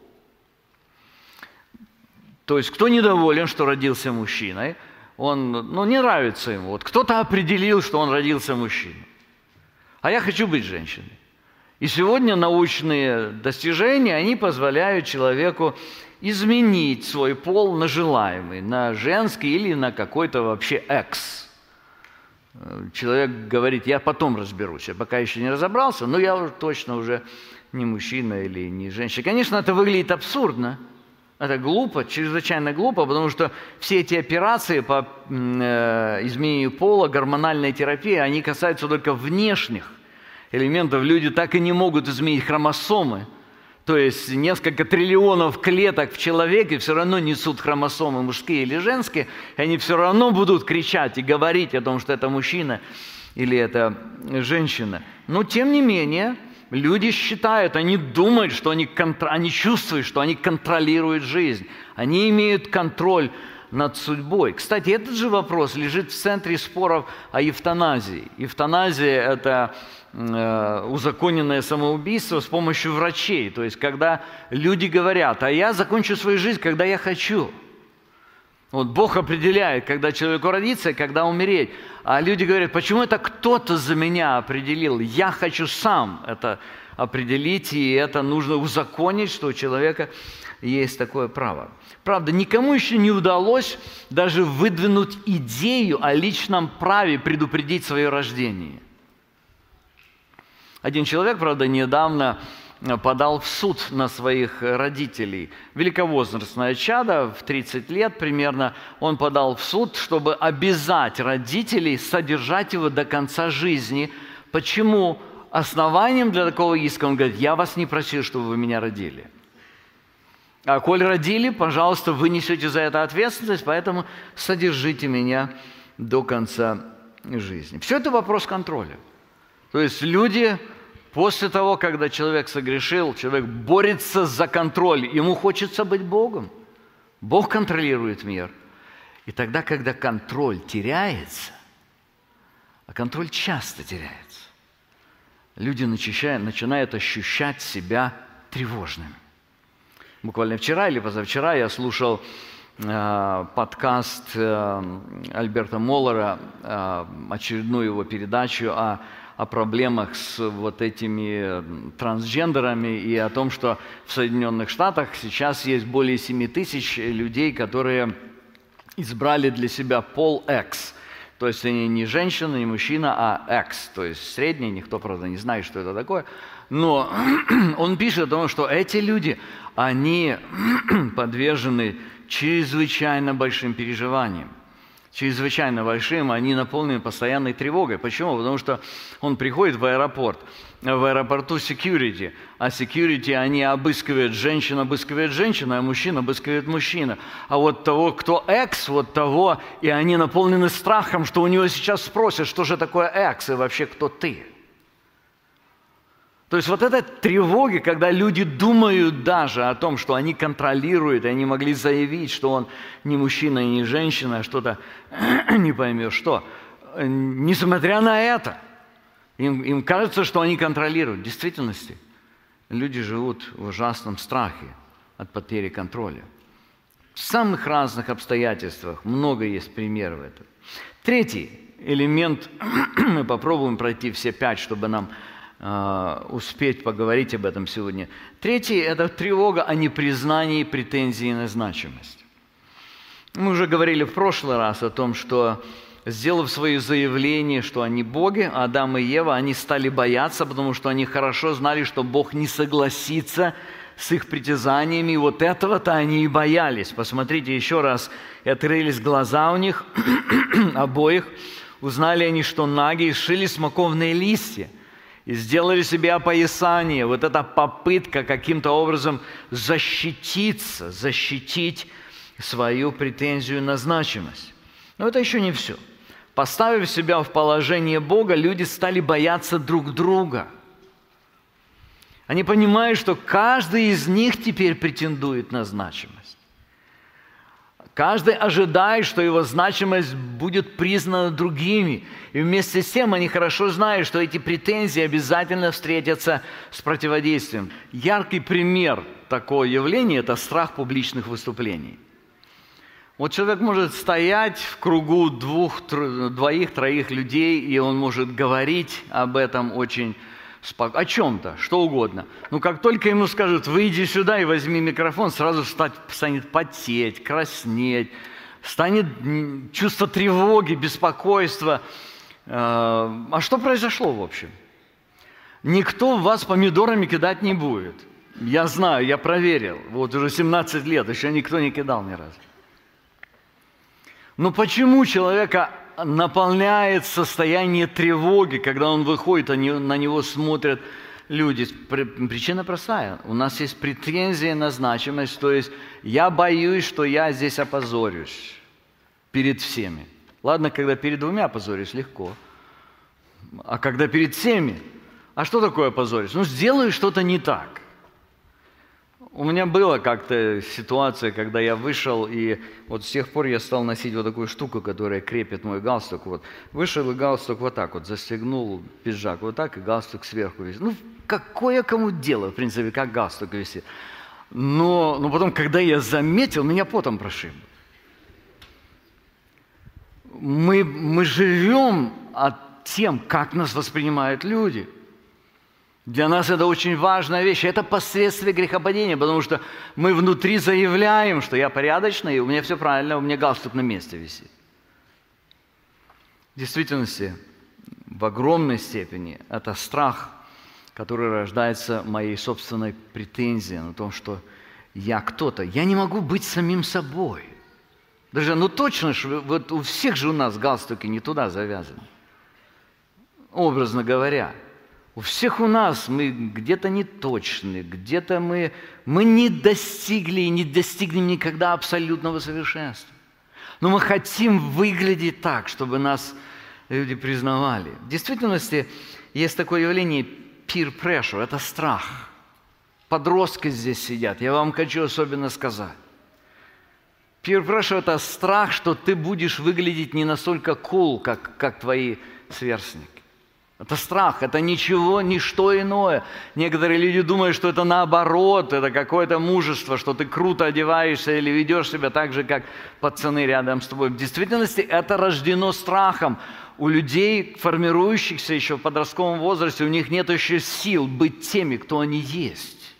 То есть, кто недоволен, что родился мужчиной, он, ну, не нравится ему. Вот кто-то определил, что он родился мужчиной, а я хочу быть женщиной. И сегодня научные достижения, они позволяют человеку изменить свой пол на желаемый, на женский или на какой-то вообще экс. Человек говорит: я потом разберусь, я пока еще не разобрался, но я уже точно уже не мужчина или не женщина. Конечно, это выглядит абсурдно, это глупо, чрезвычайно глупо, потому что все эти операции по э, изменению пола, гормональной терапии, они касаются только внешних элементов. Люди так и не могут изменить хромосомы. То есть несколько триллионов клеток в человеке все равно несут хромосомы мужские или женские, и они все равно будут кричать и говорить о том, что это мужчина или это женщина. Но тем не менее, люди считают, они думают, что они, контр... они чувствуют, что они контролируют жизнь. Они имеют контроль над судьбой. Кстати, этот же вопрос лежит в центре споров о эвтаназии. Эвтаназия – это узаконенное самоубийство с помощью врачей. То есть, когда люди говорят: а я закончу свою жизнь, когда я хочу. Вот Бог определяет, когда человеку родиться и когда умереть. А люди говорят: почему это кто-то за меня определил? Я хочу сам это определить, и это нужно узаконить, что у человека есть такое право. Правда, никому еще не удалось даже выдвинуть идею о личном праве предупредить свое рождение. Один человек, правда, недавно подал в суд на своих родителей. Великовозрастное чадо, в тридцать лет примерно, он подал в суд, чтобы обязать родителей содержать его до конца жизни. Почему? Основанием для такого иска он говорит: я вас не просил, чтобы вы меня родили. А коль родили, пожалуйста, вы несете за это ответственность, поэтому содержите меня до конца жизни. Все это вопрос контроля. То есть люди, после того, когда человек согрешил, человек борется за контроль, ему хочется быть Богом. Бог контролирует мир. И тогда, когда контроль теряется, а контроль часто теряется, люди начинают ощущать себя тревожными. Буквально вчера или позавчера я слушал э, подкаст э, Альберта Моллера, э, очередную его передачу о о проблемах с вот этими трансгендерами и о том, что в Соединенных Штатах сейчас есть более семи тысяч людей, которые избрали для себя пол X. То есть они не женщина, не мужчина, а X, то есть средний, никто, правда, не знает, что это такое. Но он пишет о том, что эти люди, они подвержены чрезвычайно большим переживаниям. чрезвычайно большим, они наполнены постоянной тревогой. Почему? Потому что он приходит в аэропорт, в аэропорту security, а security они обыскивают, женщина обыскивает женщину, а мужчина обыскивает мужчину. А вот того, кто экс, вот того, и они наполнены страхом, что у него сейчас спросят, что же такое экс и вообще кто ты. То есть вот эта тревога, когда люди думают даже о том, что они контролируют, и они могли заявить, что он не мужчина и не женщина, а что-то не поймешь что. Несмотря на это, им, им кажется, что они контролируют. В действительности люди живут в ужасном страхе от потери контроля. В самых разных обстоятельствах много есть примеров этого. Третий элемент, мы попробуем пройти все пять, чтобы нам успеть поговорить об этом сегодня. Третий – это тревога о непризнании претензий на значимость. Мы уже говорили в прошлый раз о том, что, сделав свое заявление, что они боги, Адам и Ева, они стали бояться, потому что они хорошо знали, что Бог не согласится с их притязаниями, и вот этого-то они и боялись. Посмотрите еще раз, и открылись глаза у них обоих, узнали они, что наги, и сшили смоковные листья, и сделали себе опоясание. Вот эта попытка каким-то образом защититься, защитить свою претензию на значимость. Но это еще не все. Поставив себя в положение Бога, люди стали бояться друг друга. Они понимают, что каждый из них теперь претендует на значимость. Каждый ожидает, что его значимость будет признана другими. И вместе с тем они хорошо знают, что эти претензии обязательно встретятся с противодействием. Яркий пример такого явления – это страх публичных выступлений. Вот человек может стоять в кругу двух, двоих, троих людей, и он может говорить об этом очень спокойно, о чем-то, что угодно. Но как только ему скажут, выйди сюда и возьми микрофон, сразу станет потеть, краснеть, станет чувство тревоги, беспокойства. А что произошло в общем? Никто в вас помидорами кидать не будет. Я знаю, я проверил. Вот уже семнадцать лет, еще никто не кидал ни разу. Но почему человека наполняет состояние тревоги, когда он выходит, а на него смотрят люди? Причина простая. У нас есть претензия на значимость, то есть я боюсь, что я здесь опозорюсь перед всеми. Ладно, когда перед двумя опозорюсь, легко. А когда перед всеми? А что такое опозорюсь? Ну, сделаю что-то не так. У меня была как-то ситуация, когда я вышел, и вот с тех пор я стал носить вот такую штуку, которая крепит мой галстук. Вот. Вышел, и галстук вот так вот, застегнул пиджак вот так, и галстук сверху висит. Ну, какое кому дело, в принципе, как галстук висит. Но, но потом, когда я заметил, меня потом прошибло. Мы, мы живем от тем, как нас воспринимают люди. Для нас это очень важная вещь. Это последствия грехопадения, потому что мы внутри заявляем, что я порядочный, и у меня все правильно, у меня галстук на месте висит. В действительности, в огромной степени, это страх, который рождается моей собственной претензией на том, что я кто-то. Я не могу быть самим собой. Даже, ну точно, что вот у всех же у нас галстуки не туда завязаны. Образно говоря. У всех у нас мы где-то не точны, где-то мы, мы не достигли и не достигнем никогда абсолютного совершенства. Но мы хотим выглядеть так, чтобы нас люди признавали. В действительности есть такое явление peer pressure, это страх. Подростки здесь сидят, я вам хочу особенно сказать. Peer pressure – это страх, что ты будешь выглядеть не настолько cool, как, как твои сверстники. Это страх, это ничего, ничто иное. Некоторые люди думают, что это наоборот, это какое-то мужество, что ты круто одеваешься или ведешь себя так же, как пацаны рядом с тобой. В действительности это рождено страхом. У людей, формирующихся еще в подростковом возрасте, у них нет еще сил быть теми, кто они есть.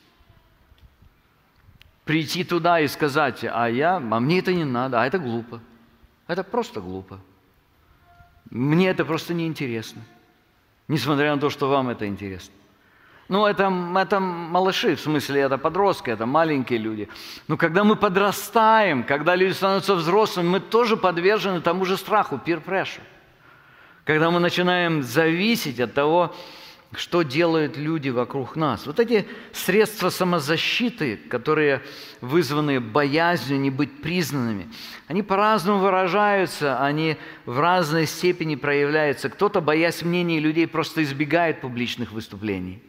Прийти туда и сказать, а я, а мне это не надо, а это глупо. Это просто глупо. Мне это просто неинтересно. Несмотря на то, что вам это интересно. Ну, это, это малыши, в смысле, это подростки, это маленькие люди. Но когда мы подрастаем, когда люди становятся взрослыми, мы тоже подвержены тому же страху, peer pressure. Когда мы начинаем зависеть от того, что делают люди вокруг нас. Вот эти средства самозащиты, которые вызваны боязнью не быть признанными, они по-разному выражаются, они в разной степени проявляются. Кто-то, боясь мнений людей, просто избегает публичных выступлений.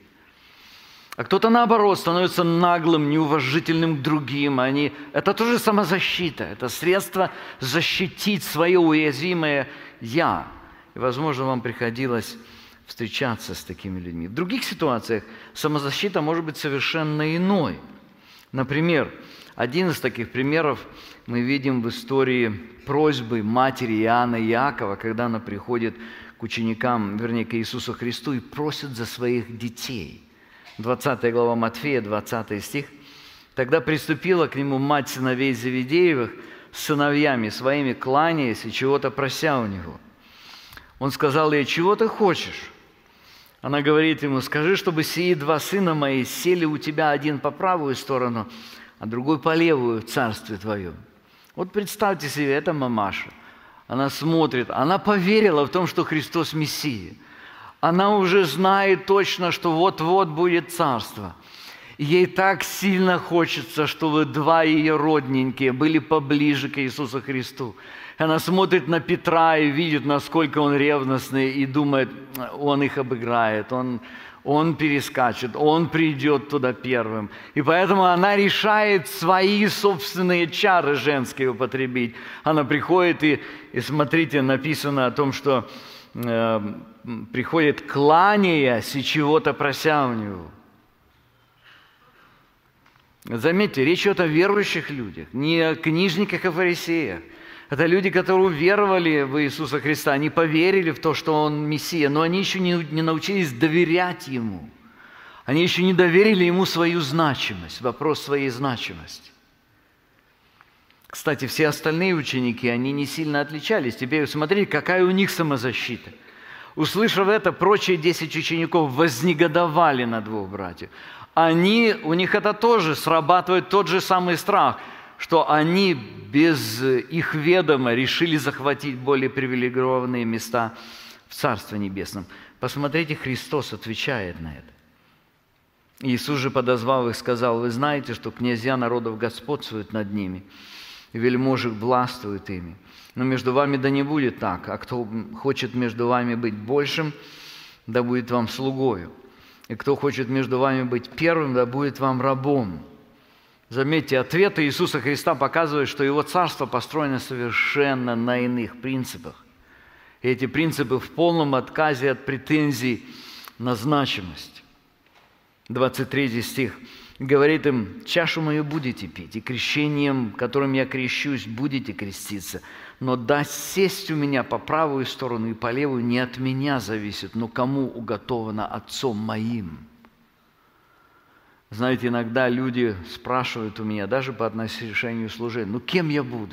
А кто-то, наоборот, становится наглым, неуважительным к другим. Они... Это тоже самозащита, это средство защитить свое уязвимое «я». И, возможно, вам приходилось встречаться с такими людьми. В других ситуациях самозащита может быть совершенно иной. Например, один из таких примеров мы видим в истории просьбы матери Иоанна и Иакова, когда она приходит к ученикам, вернее, к Иисусу Христу и просит за своих детей. двадцатая глава Матфея, двадцатый стих. «Тогда приступила к нему мать сыновей Зеведеевых с сыновьями своими, кланяясь и чего-то прося у него. Он сказал ей: чего ты хочешь? Она говорит ему: скажи, чтобы сии два сына мои сели у тебя, один по правую сторону, а другой по левую в царстве твоем». Вот представьте себе, это мамаша. Она смотрит, она поверила в том, что Христос Мессия. Она уже знает точно, что вот-вот будет царство. И ей так сильно хочется, чтобы два ее родненькие были поближе к Иисусу Христу. Она смотрит на Петра и видит, насколько он ревностный, и думает, он их обыграет, он, он перескачет, он придет туда первым. И поэтому она решает свои собственные чары женские употребить. Она приходит, и, и смотрите, написано о том, что э, приходит, кланяясь и чего-то прося у него. Заметьте, речь идет о верующих людях, не о книжниках и фарисеях. Это люди, которые уверовали в Иисуса Христа, они поверили в то, что Он Мессия, но они еще не, не научились доверять Ему. Они еще не доверили Ему свою значимость, вопрос своей значимости. Кстати, все остальные ученики, они не сильно отличались. Теперь смотрите, какая у них самозащита. Услышав это, прочие десять учеников вознегодовали на двух братьев. Они, у них это тоже срабатывает тот же самый страх, что они без их ведома решили захватить более привилегированные места в Царстве Небесном. Посмотрите, Христос отвечает на это. Иисус же, подозвав их, сказал: вы знаете, что князья народов господствуют над ними, и вельможи властвуют ими. Но между вами да не будет так, а кто хочет между вами быть большим, да будет вам слугою. И кто хочет между вами быть первым, да будет вам рабом. Заметьте, ответы Иисуса Христа показывают, что Его царство построено совершенно на иных принципах. И эти принципы в полном отказе от претензий на значимость. двадцать третий стих говорит им: «Чашу мою будете пить, и крещением, которым я крещусь, будете креститься. Но даст сесть у меня по правую сторону и по левую не от меня зависит, но кому уготовано Отцом моим». Знаете, иногда люди спрашивают у меня, даже по отношению к служению: ну кем я буду?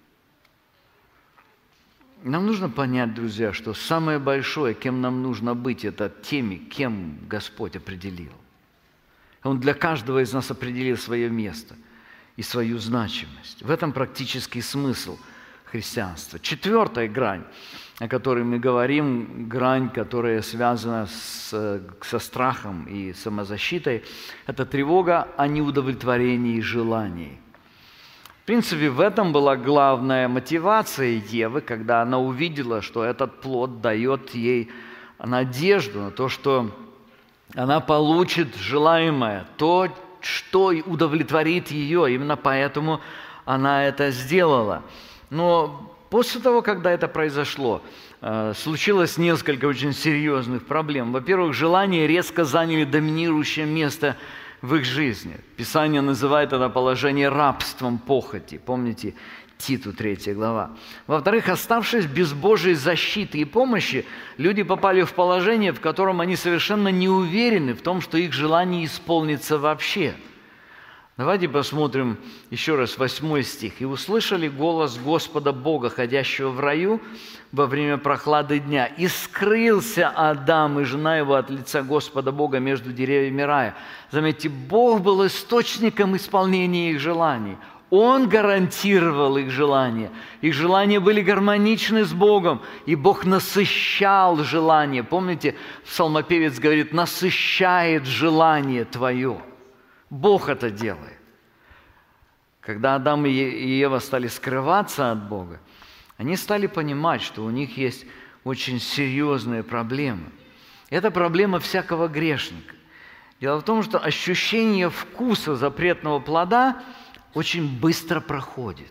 Нам нужно понять, друзья, что самое большое, кем нам нужно быть, это теми, кем Господь определил. Он для каждого из нас определил свое место и свою значимость. В этом практический смысл христианства. Четвертая грань, о которой мы говорим, грань, которая связана с, со страхом и самозащитой, это тревога о неудовлетворении желаний. В принципе, в этом была главная мотивация Евы, когда она увидела, что этот плод дает ей надежду на то, что она получит желаемое, то, что удовлетворит ее. Именно поэтому она это сделала. Но после того, когда это произошло, случилось несколько очень серьезных проблем. Во-первых, желания резко заняли доминирующее место в их жизни. Писание называет это положение рабством похоти. Помните, Титу третья глава. Во-вторых, оставшись без Божьей защиты и помощи, люди попали в положение, в котором они совершенно не уверены в том, что их желание исполнится вообще. Давайте посмотрим еще раз восьмой стих. «И услышали голос Господа Бога, ходящего в раю во время прохлады дня. И скрылся Адам и жена его от лица Господа Бога между деревьями рая». Заметьте, Бог был источником исполнения их желаний. Он гарантировал их желания. Их желания были гармоничны с Богом, и Бог насыщал желания. Помните, псалмопевец говорит: «Насыщает желание твое». Бог это делает. Когда Адам и Ева стали скрываться от Бога, они стали понимать, что у них есть очень серьезные проблемы. Это проблема всякого грешника. Дело в том, что ощущение вкуса запретного плода очень быстро проходит.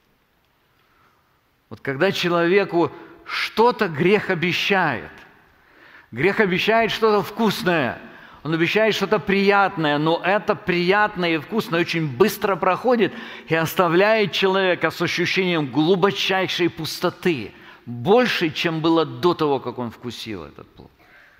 Вот когда человеку что-то грех обещает, грех обещает что-то вкусное, он обещает что-то приятное, но это приятное и вкусное очень быстро проходит и оставляет человека с ощущением глубочайшей пустоты, больше, чем было до того, как он вкусил этот плод.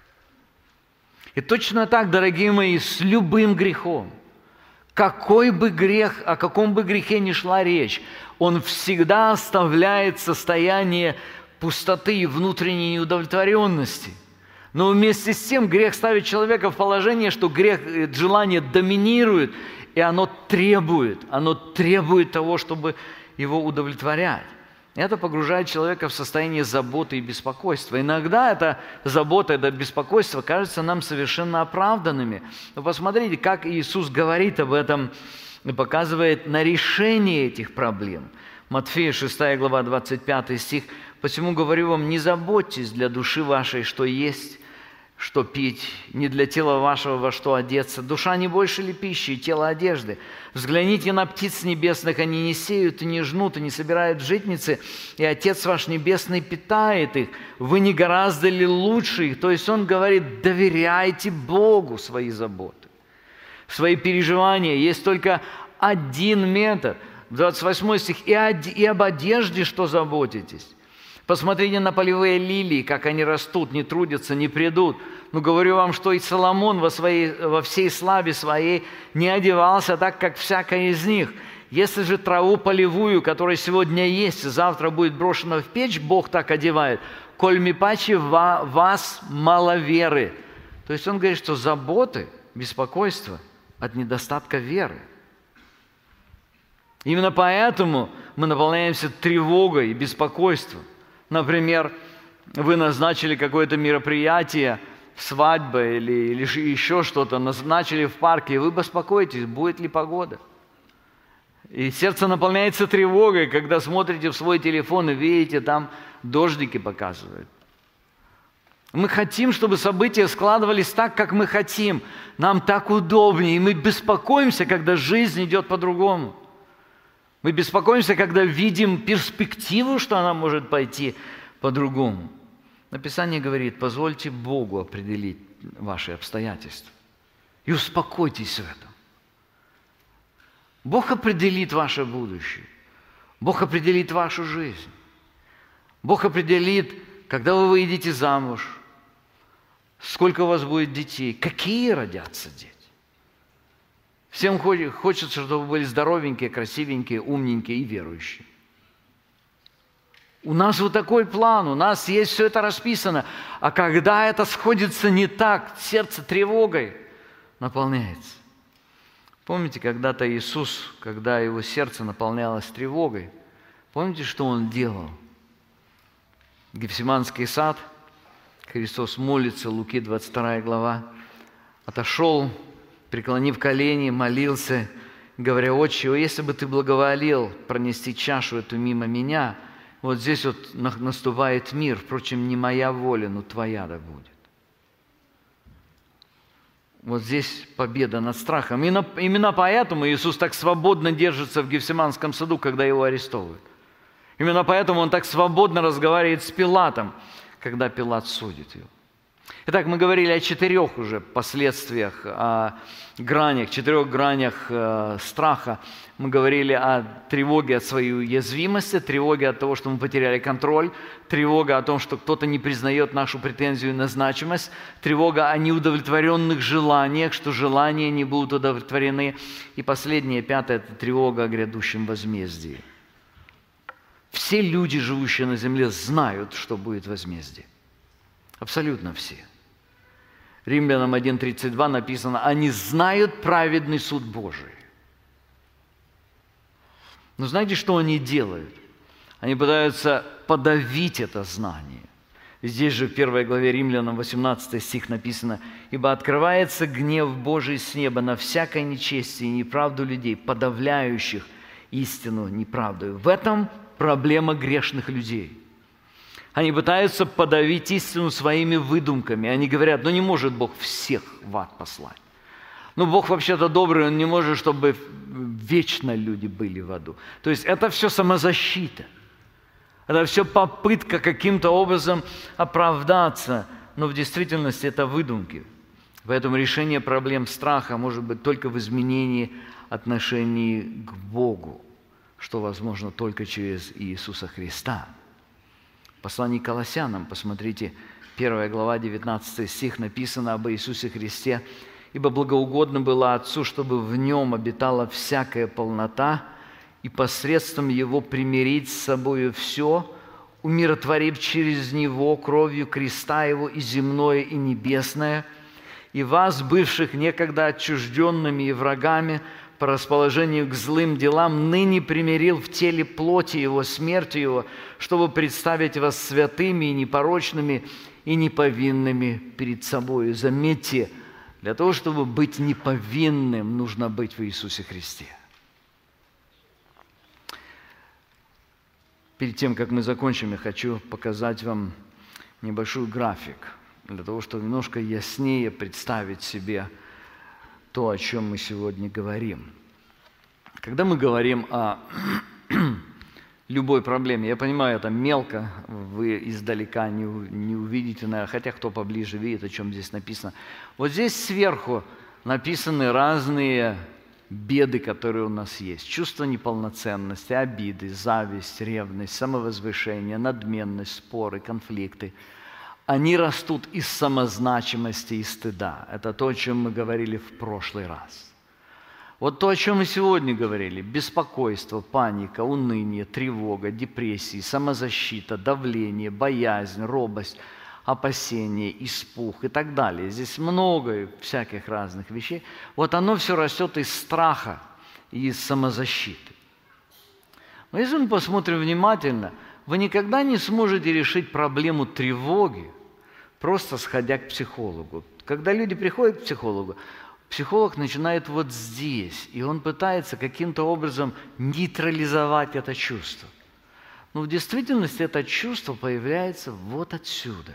И точно так, дорогие мои, с любым грехом. Какой бы грех, о каком бы грехе ни шла речь, он всегда оставляет состояние пустоты и внутренней неудовлетворенности. Но вместе с тем грех ставит человека в положение, что грех, желание доминирует, и оно требует, оно требует того, чтобы его удовлетворять. Это погружает человека в состояние заботы и беспокойства. Иногда эта забота, это беспокойство кажется нам совершенно оправданными. Но посмотрите, как Иисус говорит об этом и показывает на решение этих проблем. Матфея шестая глава, двадцать пятый стих. «Посему говорю вам, не заботьтесь для души вашей, что есть, что пить, не для тела вашего, во что одеться. Душа не больше ли пищи, и тело одежды? Взгляните на птиц небесных, они не сеют и не жнут, и не собирают в житницы, и Отец ваш Небесный питает их. Вы не гораздо ли лучше их?» То есть Он говорит: доверяйте Богу свои заботы, свои переживания. Есть только один метод. двадцать восьмой стих. «И, од... и об одежде что заботитесь? Посмотрите на полевые лилии, как они растут, не трудятся, не придут. Но говорю вам, что и Соломон во, своей, во всей славе своей не одевался так, как всякая из них. Если же траву полевую, которая сегодня есть, завтра будет брошена в печь, Бог так одевает, коль ми паче вас мало веры». То есть он говорит, что заботы, беспокойство от недостатка веры. Именно поэтому мы наполняемся тревогой и беспокойством. Например, вы назначили какое-то мероприятие, свадьба или, или еще что-то, назначили в парке, и вы беспокоитесь, будет ли погода. И сердце наполняется тревогой, когда смотрите в свой телефон и видите, там дождики показывают. Мы хотим, чтобы события складывались так, как мы хотим. Нам так удобнее, и мы беспокоимся, когда жизнь идет по-другому. Мы беспокоимся, когда видим перспективу, что она может пойти по-другому. Написание говорит: позвольте Богу определить ваши обстоятельства. И успокойтесь в этом. Бог определит ваше будущее. Бог определит вашу жизнь. Бог определит, когда вы выйдете замуж, сколько у вас будет детей, какие родятся дети. Всем хочется, чтобы вы были здоровенькие, красивенькие, умненькие и верующие. У нас вот такой план, у нас есть все это расписано. А когда это сходится не так, сердце тревогой наполняется. Помните, когда-то Иисус, когда его сердце наполнялось тревогой, помните, что Он делал? Гефсиманский сад, Христос молится, Луки двадцать вторая глава, отошел, преклонив колени, молился, говоря: «Отче, если бы Ты благоволил пронести чашу эту мимо меня, вот здесь вот наступает мир, впрочем, не моя воля, но Твоя да будет». Вот здесь победа над страхом. Именно, именно поэтому Иисус так свободно держится в Гефсиманском саду, когда Его арестовывают. Именно поэтому Он так свободно разговаривает с Пилатом, когда Пилат судит Его. Итак, мы говорили о четырех уже последствиях, о гранях, четырех гранях э, страха. Мы говорили о тревоге от своей уязвимости, тревоге от того, что мы потеряли контроль, тревога о том, что кто-то не признает нашу претензию на значимость, тревога о неудовлетворенных желаниях, что желания не будут удовлетворены. И последнее, пятое, это тревога о грядущем возмездии. Все люди, живущие на земле, знают, что будет возмездие. Абсолютно все. Римлянам один тридцать два написано: «Они знают праведный суд Божий». Но знаете, что они делают? Они пытаются подавить это знание. Здесь же в первой главе Римлянам восемнадцатый стих написано: «Ибо открывается гнев Божий с неба на всякое нечестие и неправду людей, подавляющих истину неправдою». В этом проблема грешных людей. Они пытаются подавить истину своими выдумками. Они говорят: ну не может Бог всех в ад послать. Ну Бог вообще-то добрый, Он не может, чтобы вечно люди были в аду. То есть это все самозащита. Это все попытка каким-то образом оправдаться. Но в действительности это выдумки. Поэтому решение проблем страха может быть только в изменении отношений к Богу, что возможно только через Иисуса Христа. В послании к Колоссянам, посмотрите, первая глава, девятнадцатый стих, написано об Иисусе Христе: «Ибо благоугодно было Отцу, чтобы в Нем обитала всякая полнота, и посредством Его примирить с собою все, умиротворив через Него кровью креста Его и земное, и небесное, и вас, бывших некогда отчужденными и врагами, по расположению к злым делам, ныне примирил в теле плоти Его, смертью Его, чтобы представить вас святыми и непорочными и неповинными перед собой». Заметьте, для того, чтобы быть неповинным, нужно быть в Иисусе Христе. Перед тем, как мы закончим, я хочу показать вам небольшой график, для того, чтобы немножко яснее представить себе то, о чем мы сегодня говорим. Когда мы говорим о любой проблеме, я понимаю, это мелко, вы издалека не, не увидите, наверное, хотя кто поближе видит, о чем здесь написано. Вот здесь сверху написаны разные беды, которые у нас есть. Чувство неполноценности, обиды, зависть, ревность, самовозвышение, надменность, споры, конфликты. Они растут из самозначимости и стыда. Это то, о чем мы говорили в прошлый раз. Вот то, о чем мы сегодня говорили: беспокойство, паника, уныние, тревога, депрессия, самозащита, давление, боязнь, робость, опасение, испуг и так далее. Здесь много всяких разных вещей. Вот оно все растет из страха и из самозащиты. Но если мы посмотрим внимательно, вы никогда не сможете решить проблему тревоги, просто сходя к психологу. Когда люди приходят к психологу, психолог начинает вот здесь, и он пытается каким-то образом нейтрализовать это чувство. Но в действительности это чувство появляется вот отсюда.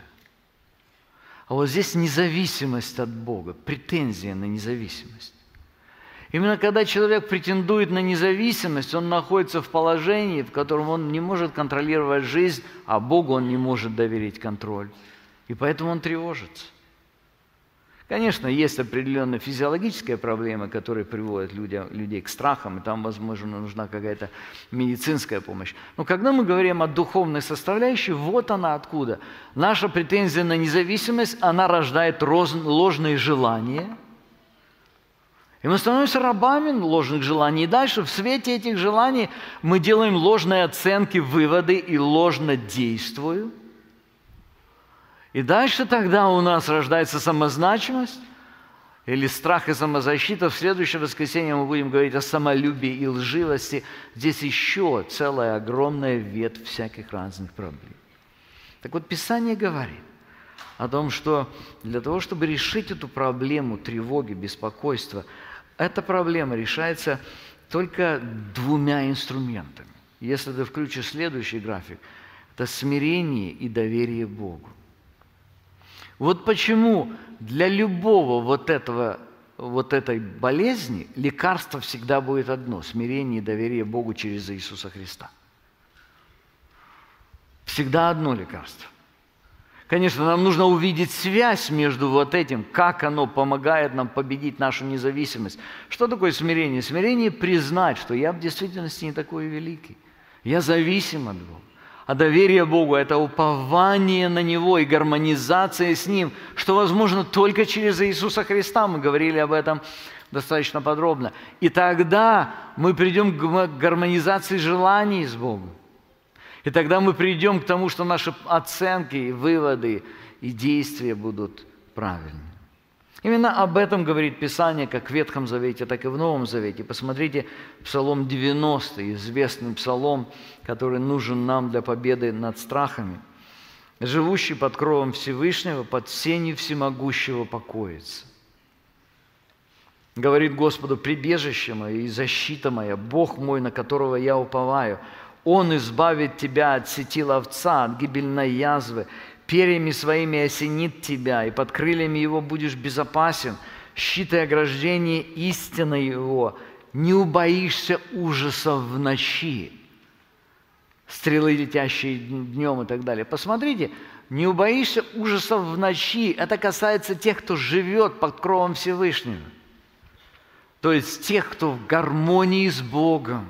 А вот здесь независимость от Бога, претензия на независимость. Именно когда человек претендует на независимость, он находится в положении, в котором он не может контролировать жизнь, а Богу он не может доверить контроль. И поэтому он тревожится. Конечно, есть определенные физиологические проблемы, которые приводят людей, людей к страхам, и там, возможно, нужна какая-то медицинская помощь. Но когда мы говорим о духовной составляющей, вот она откуда. Наша претензия на независимость, она рождает ложные желания. И мы становимся рабами ложных желаний. И дальше в свете этих желаний мы делаем ложные оценки, выводы и ложно действуем. И дальше тогда у нас рождается самозначимость или страх и самозащита. В следующее воскресенье мы будем говорить о самолюбии и лживости. Здесь еще целая огромная ветвь всяких разных проблем. Так вот, Писание говорит о том, что для того, чтобы решить эту проблему тревоги, беспокойства, эта проблема решается только двумя инструментами. Если ты включишь следующий график, это смирение и доверие Богу. Вот почему для любого вот, этого, вот этой болезни лекарство всегда будет одно – смирение и доверие Богу через Иисуса Христа. Всегда одно лекарство. Конечно, нам нужно увидеть связь между вот этим, как оно помогает нам победить нашу независимость. Что такое смирение? Смирение – признать, что я в действительности не такой великий. Я зависим от Бога. А доверие Богу – это упование на Него и гармонизация с Ним, что возможно только через Иисуса Христа. Мы говорили об этом достаточно подробно. И тогда мы придем к гармонизации желаний с Богом. И тогда мы придем к тому, что наши оценки, и выводы и действия будут правильными. Именно об этом говорит Писание, как в Ветхом Завете, так и в Новом Завете. Посмотрите, Псалом девяностый, известный псалом, который нужен нам для победы над страхами. «Живущий под кровом Всевышнего, под сенью всемогущего покоится. Говорит Господу: прибежище мое и защита моя, Бог мой, на которого я уповаю. Он избавит тебя от сети ловца, от гибельной язвы. Перьями своими осенит тебя, и под крыльями его будешь безопасен. Щит и ограждение истина его. Не убоишься ужасов в ночи. Стрелы, летящие днем, и так далее». Посмотрите, не убоишься ужасов в ночи. Это касается тех, кто живет под кровом Всевышнего. То есть тех, кто в гармонии с Богом.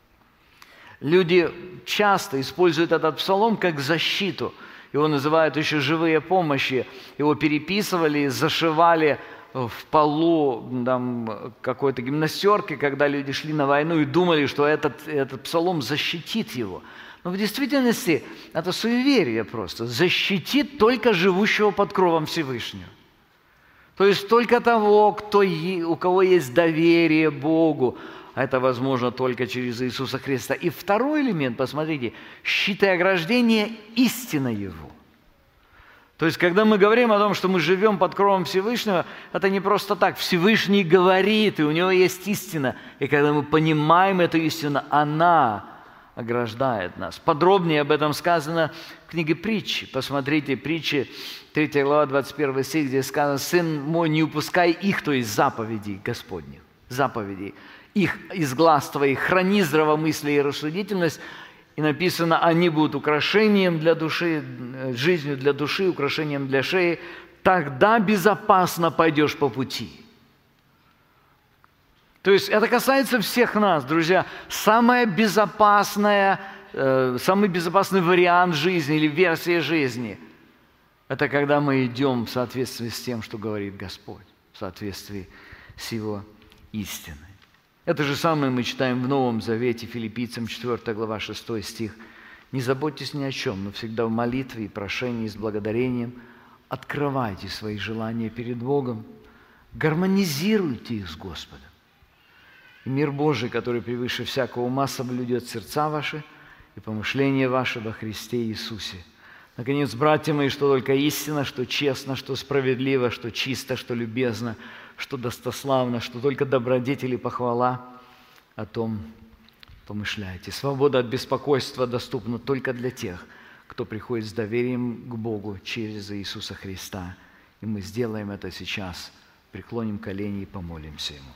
Люди часто используют этот псалом как защиту. Его называют еще «живые помощи». Его переписывали, зашивали в полу там, какой-то гимнастерки, когда люди шли на войну и думали, что этот, этот псалом защитит его. Но в действительности это суеверие просто. Защитит только живущего под кровом Всевышнего. То есть только того, кто, у кого есть доверие Богу. А это возможно только через Иисуса Христа. И второй элемент, посмотрите, щит и ограждение истина Его. То есть, когда мы говорим о том, что мы живем под кровом Всевышнего, это не просто так. Всевышний говорит, и у Него есть истина. И когда мы понимаем эту истину, она ограждает нас. Подробнее об этом сказано в книге Притчи. Посмотрите, Притчи, третья глава, двадцать первый стих, где сказано: «Сын мой, не упускай их, то есть заповедей Господних, заповедей, их из глаз твоих, храни здравомыслие и рассудительность». И написано: «Они будут украшением для души, жизнью для души, украшением для шеи. Тогда безопасно пойдешь по пути». То есть это касается всех нас, друзья. Самая безопасная, э, самый безопасный вариант жизни или версия жизни – это когда мы идем в соответствии с тем, что говорит Господь, в соответствии с Его истиной. Это же самое мы читаем в Новом Завете, Филиппийцам четвёртая глава, шестой стих. «Не заботьтесь ни о чем, но всегда в молитве и прошении с благодарением открывайте свои желания перед Богом, гармонизируйте их с Господом. И мир Божий, который превыше всякого ума, соблюдет сердца ваши и помышления ваши во Христе Иисусе. Наконец, братья мои, что только истина, что честно, что справедливо, что чисто, что любезно, что достославно, что только добродетель и похвала, о том помышляйте». Свобода от беспокойства доступна только для тех, кто приходит с доверием к Богу через Иисуса Христа. И мы сделаем это сейчас, преклоним колени и помолимся Ему.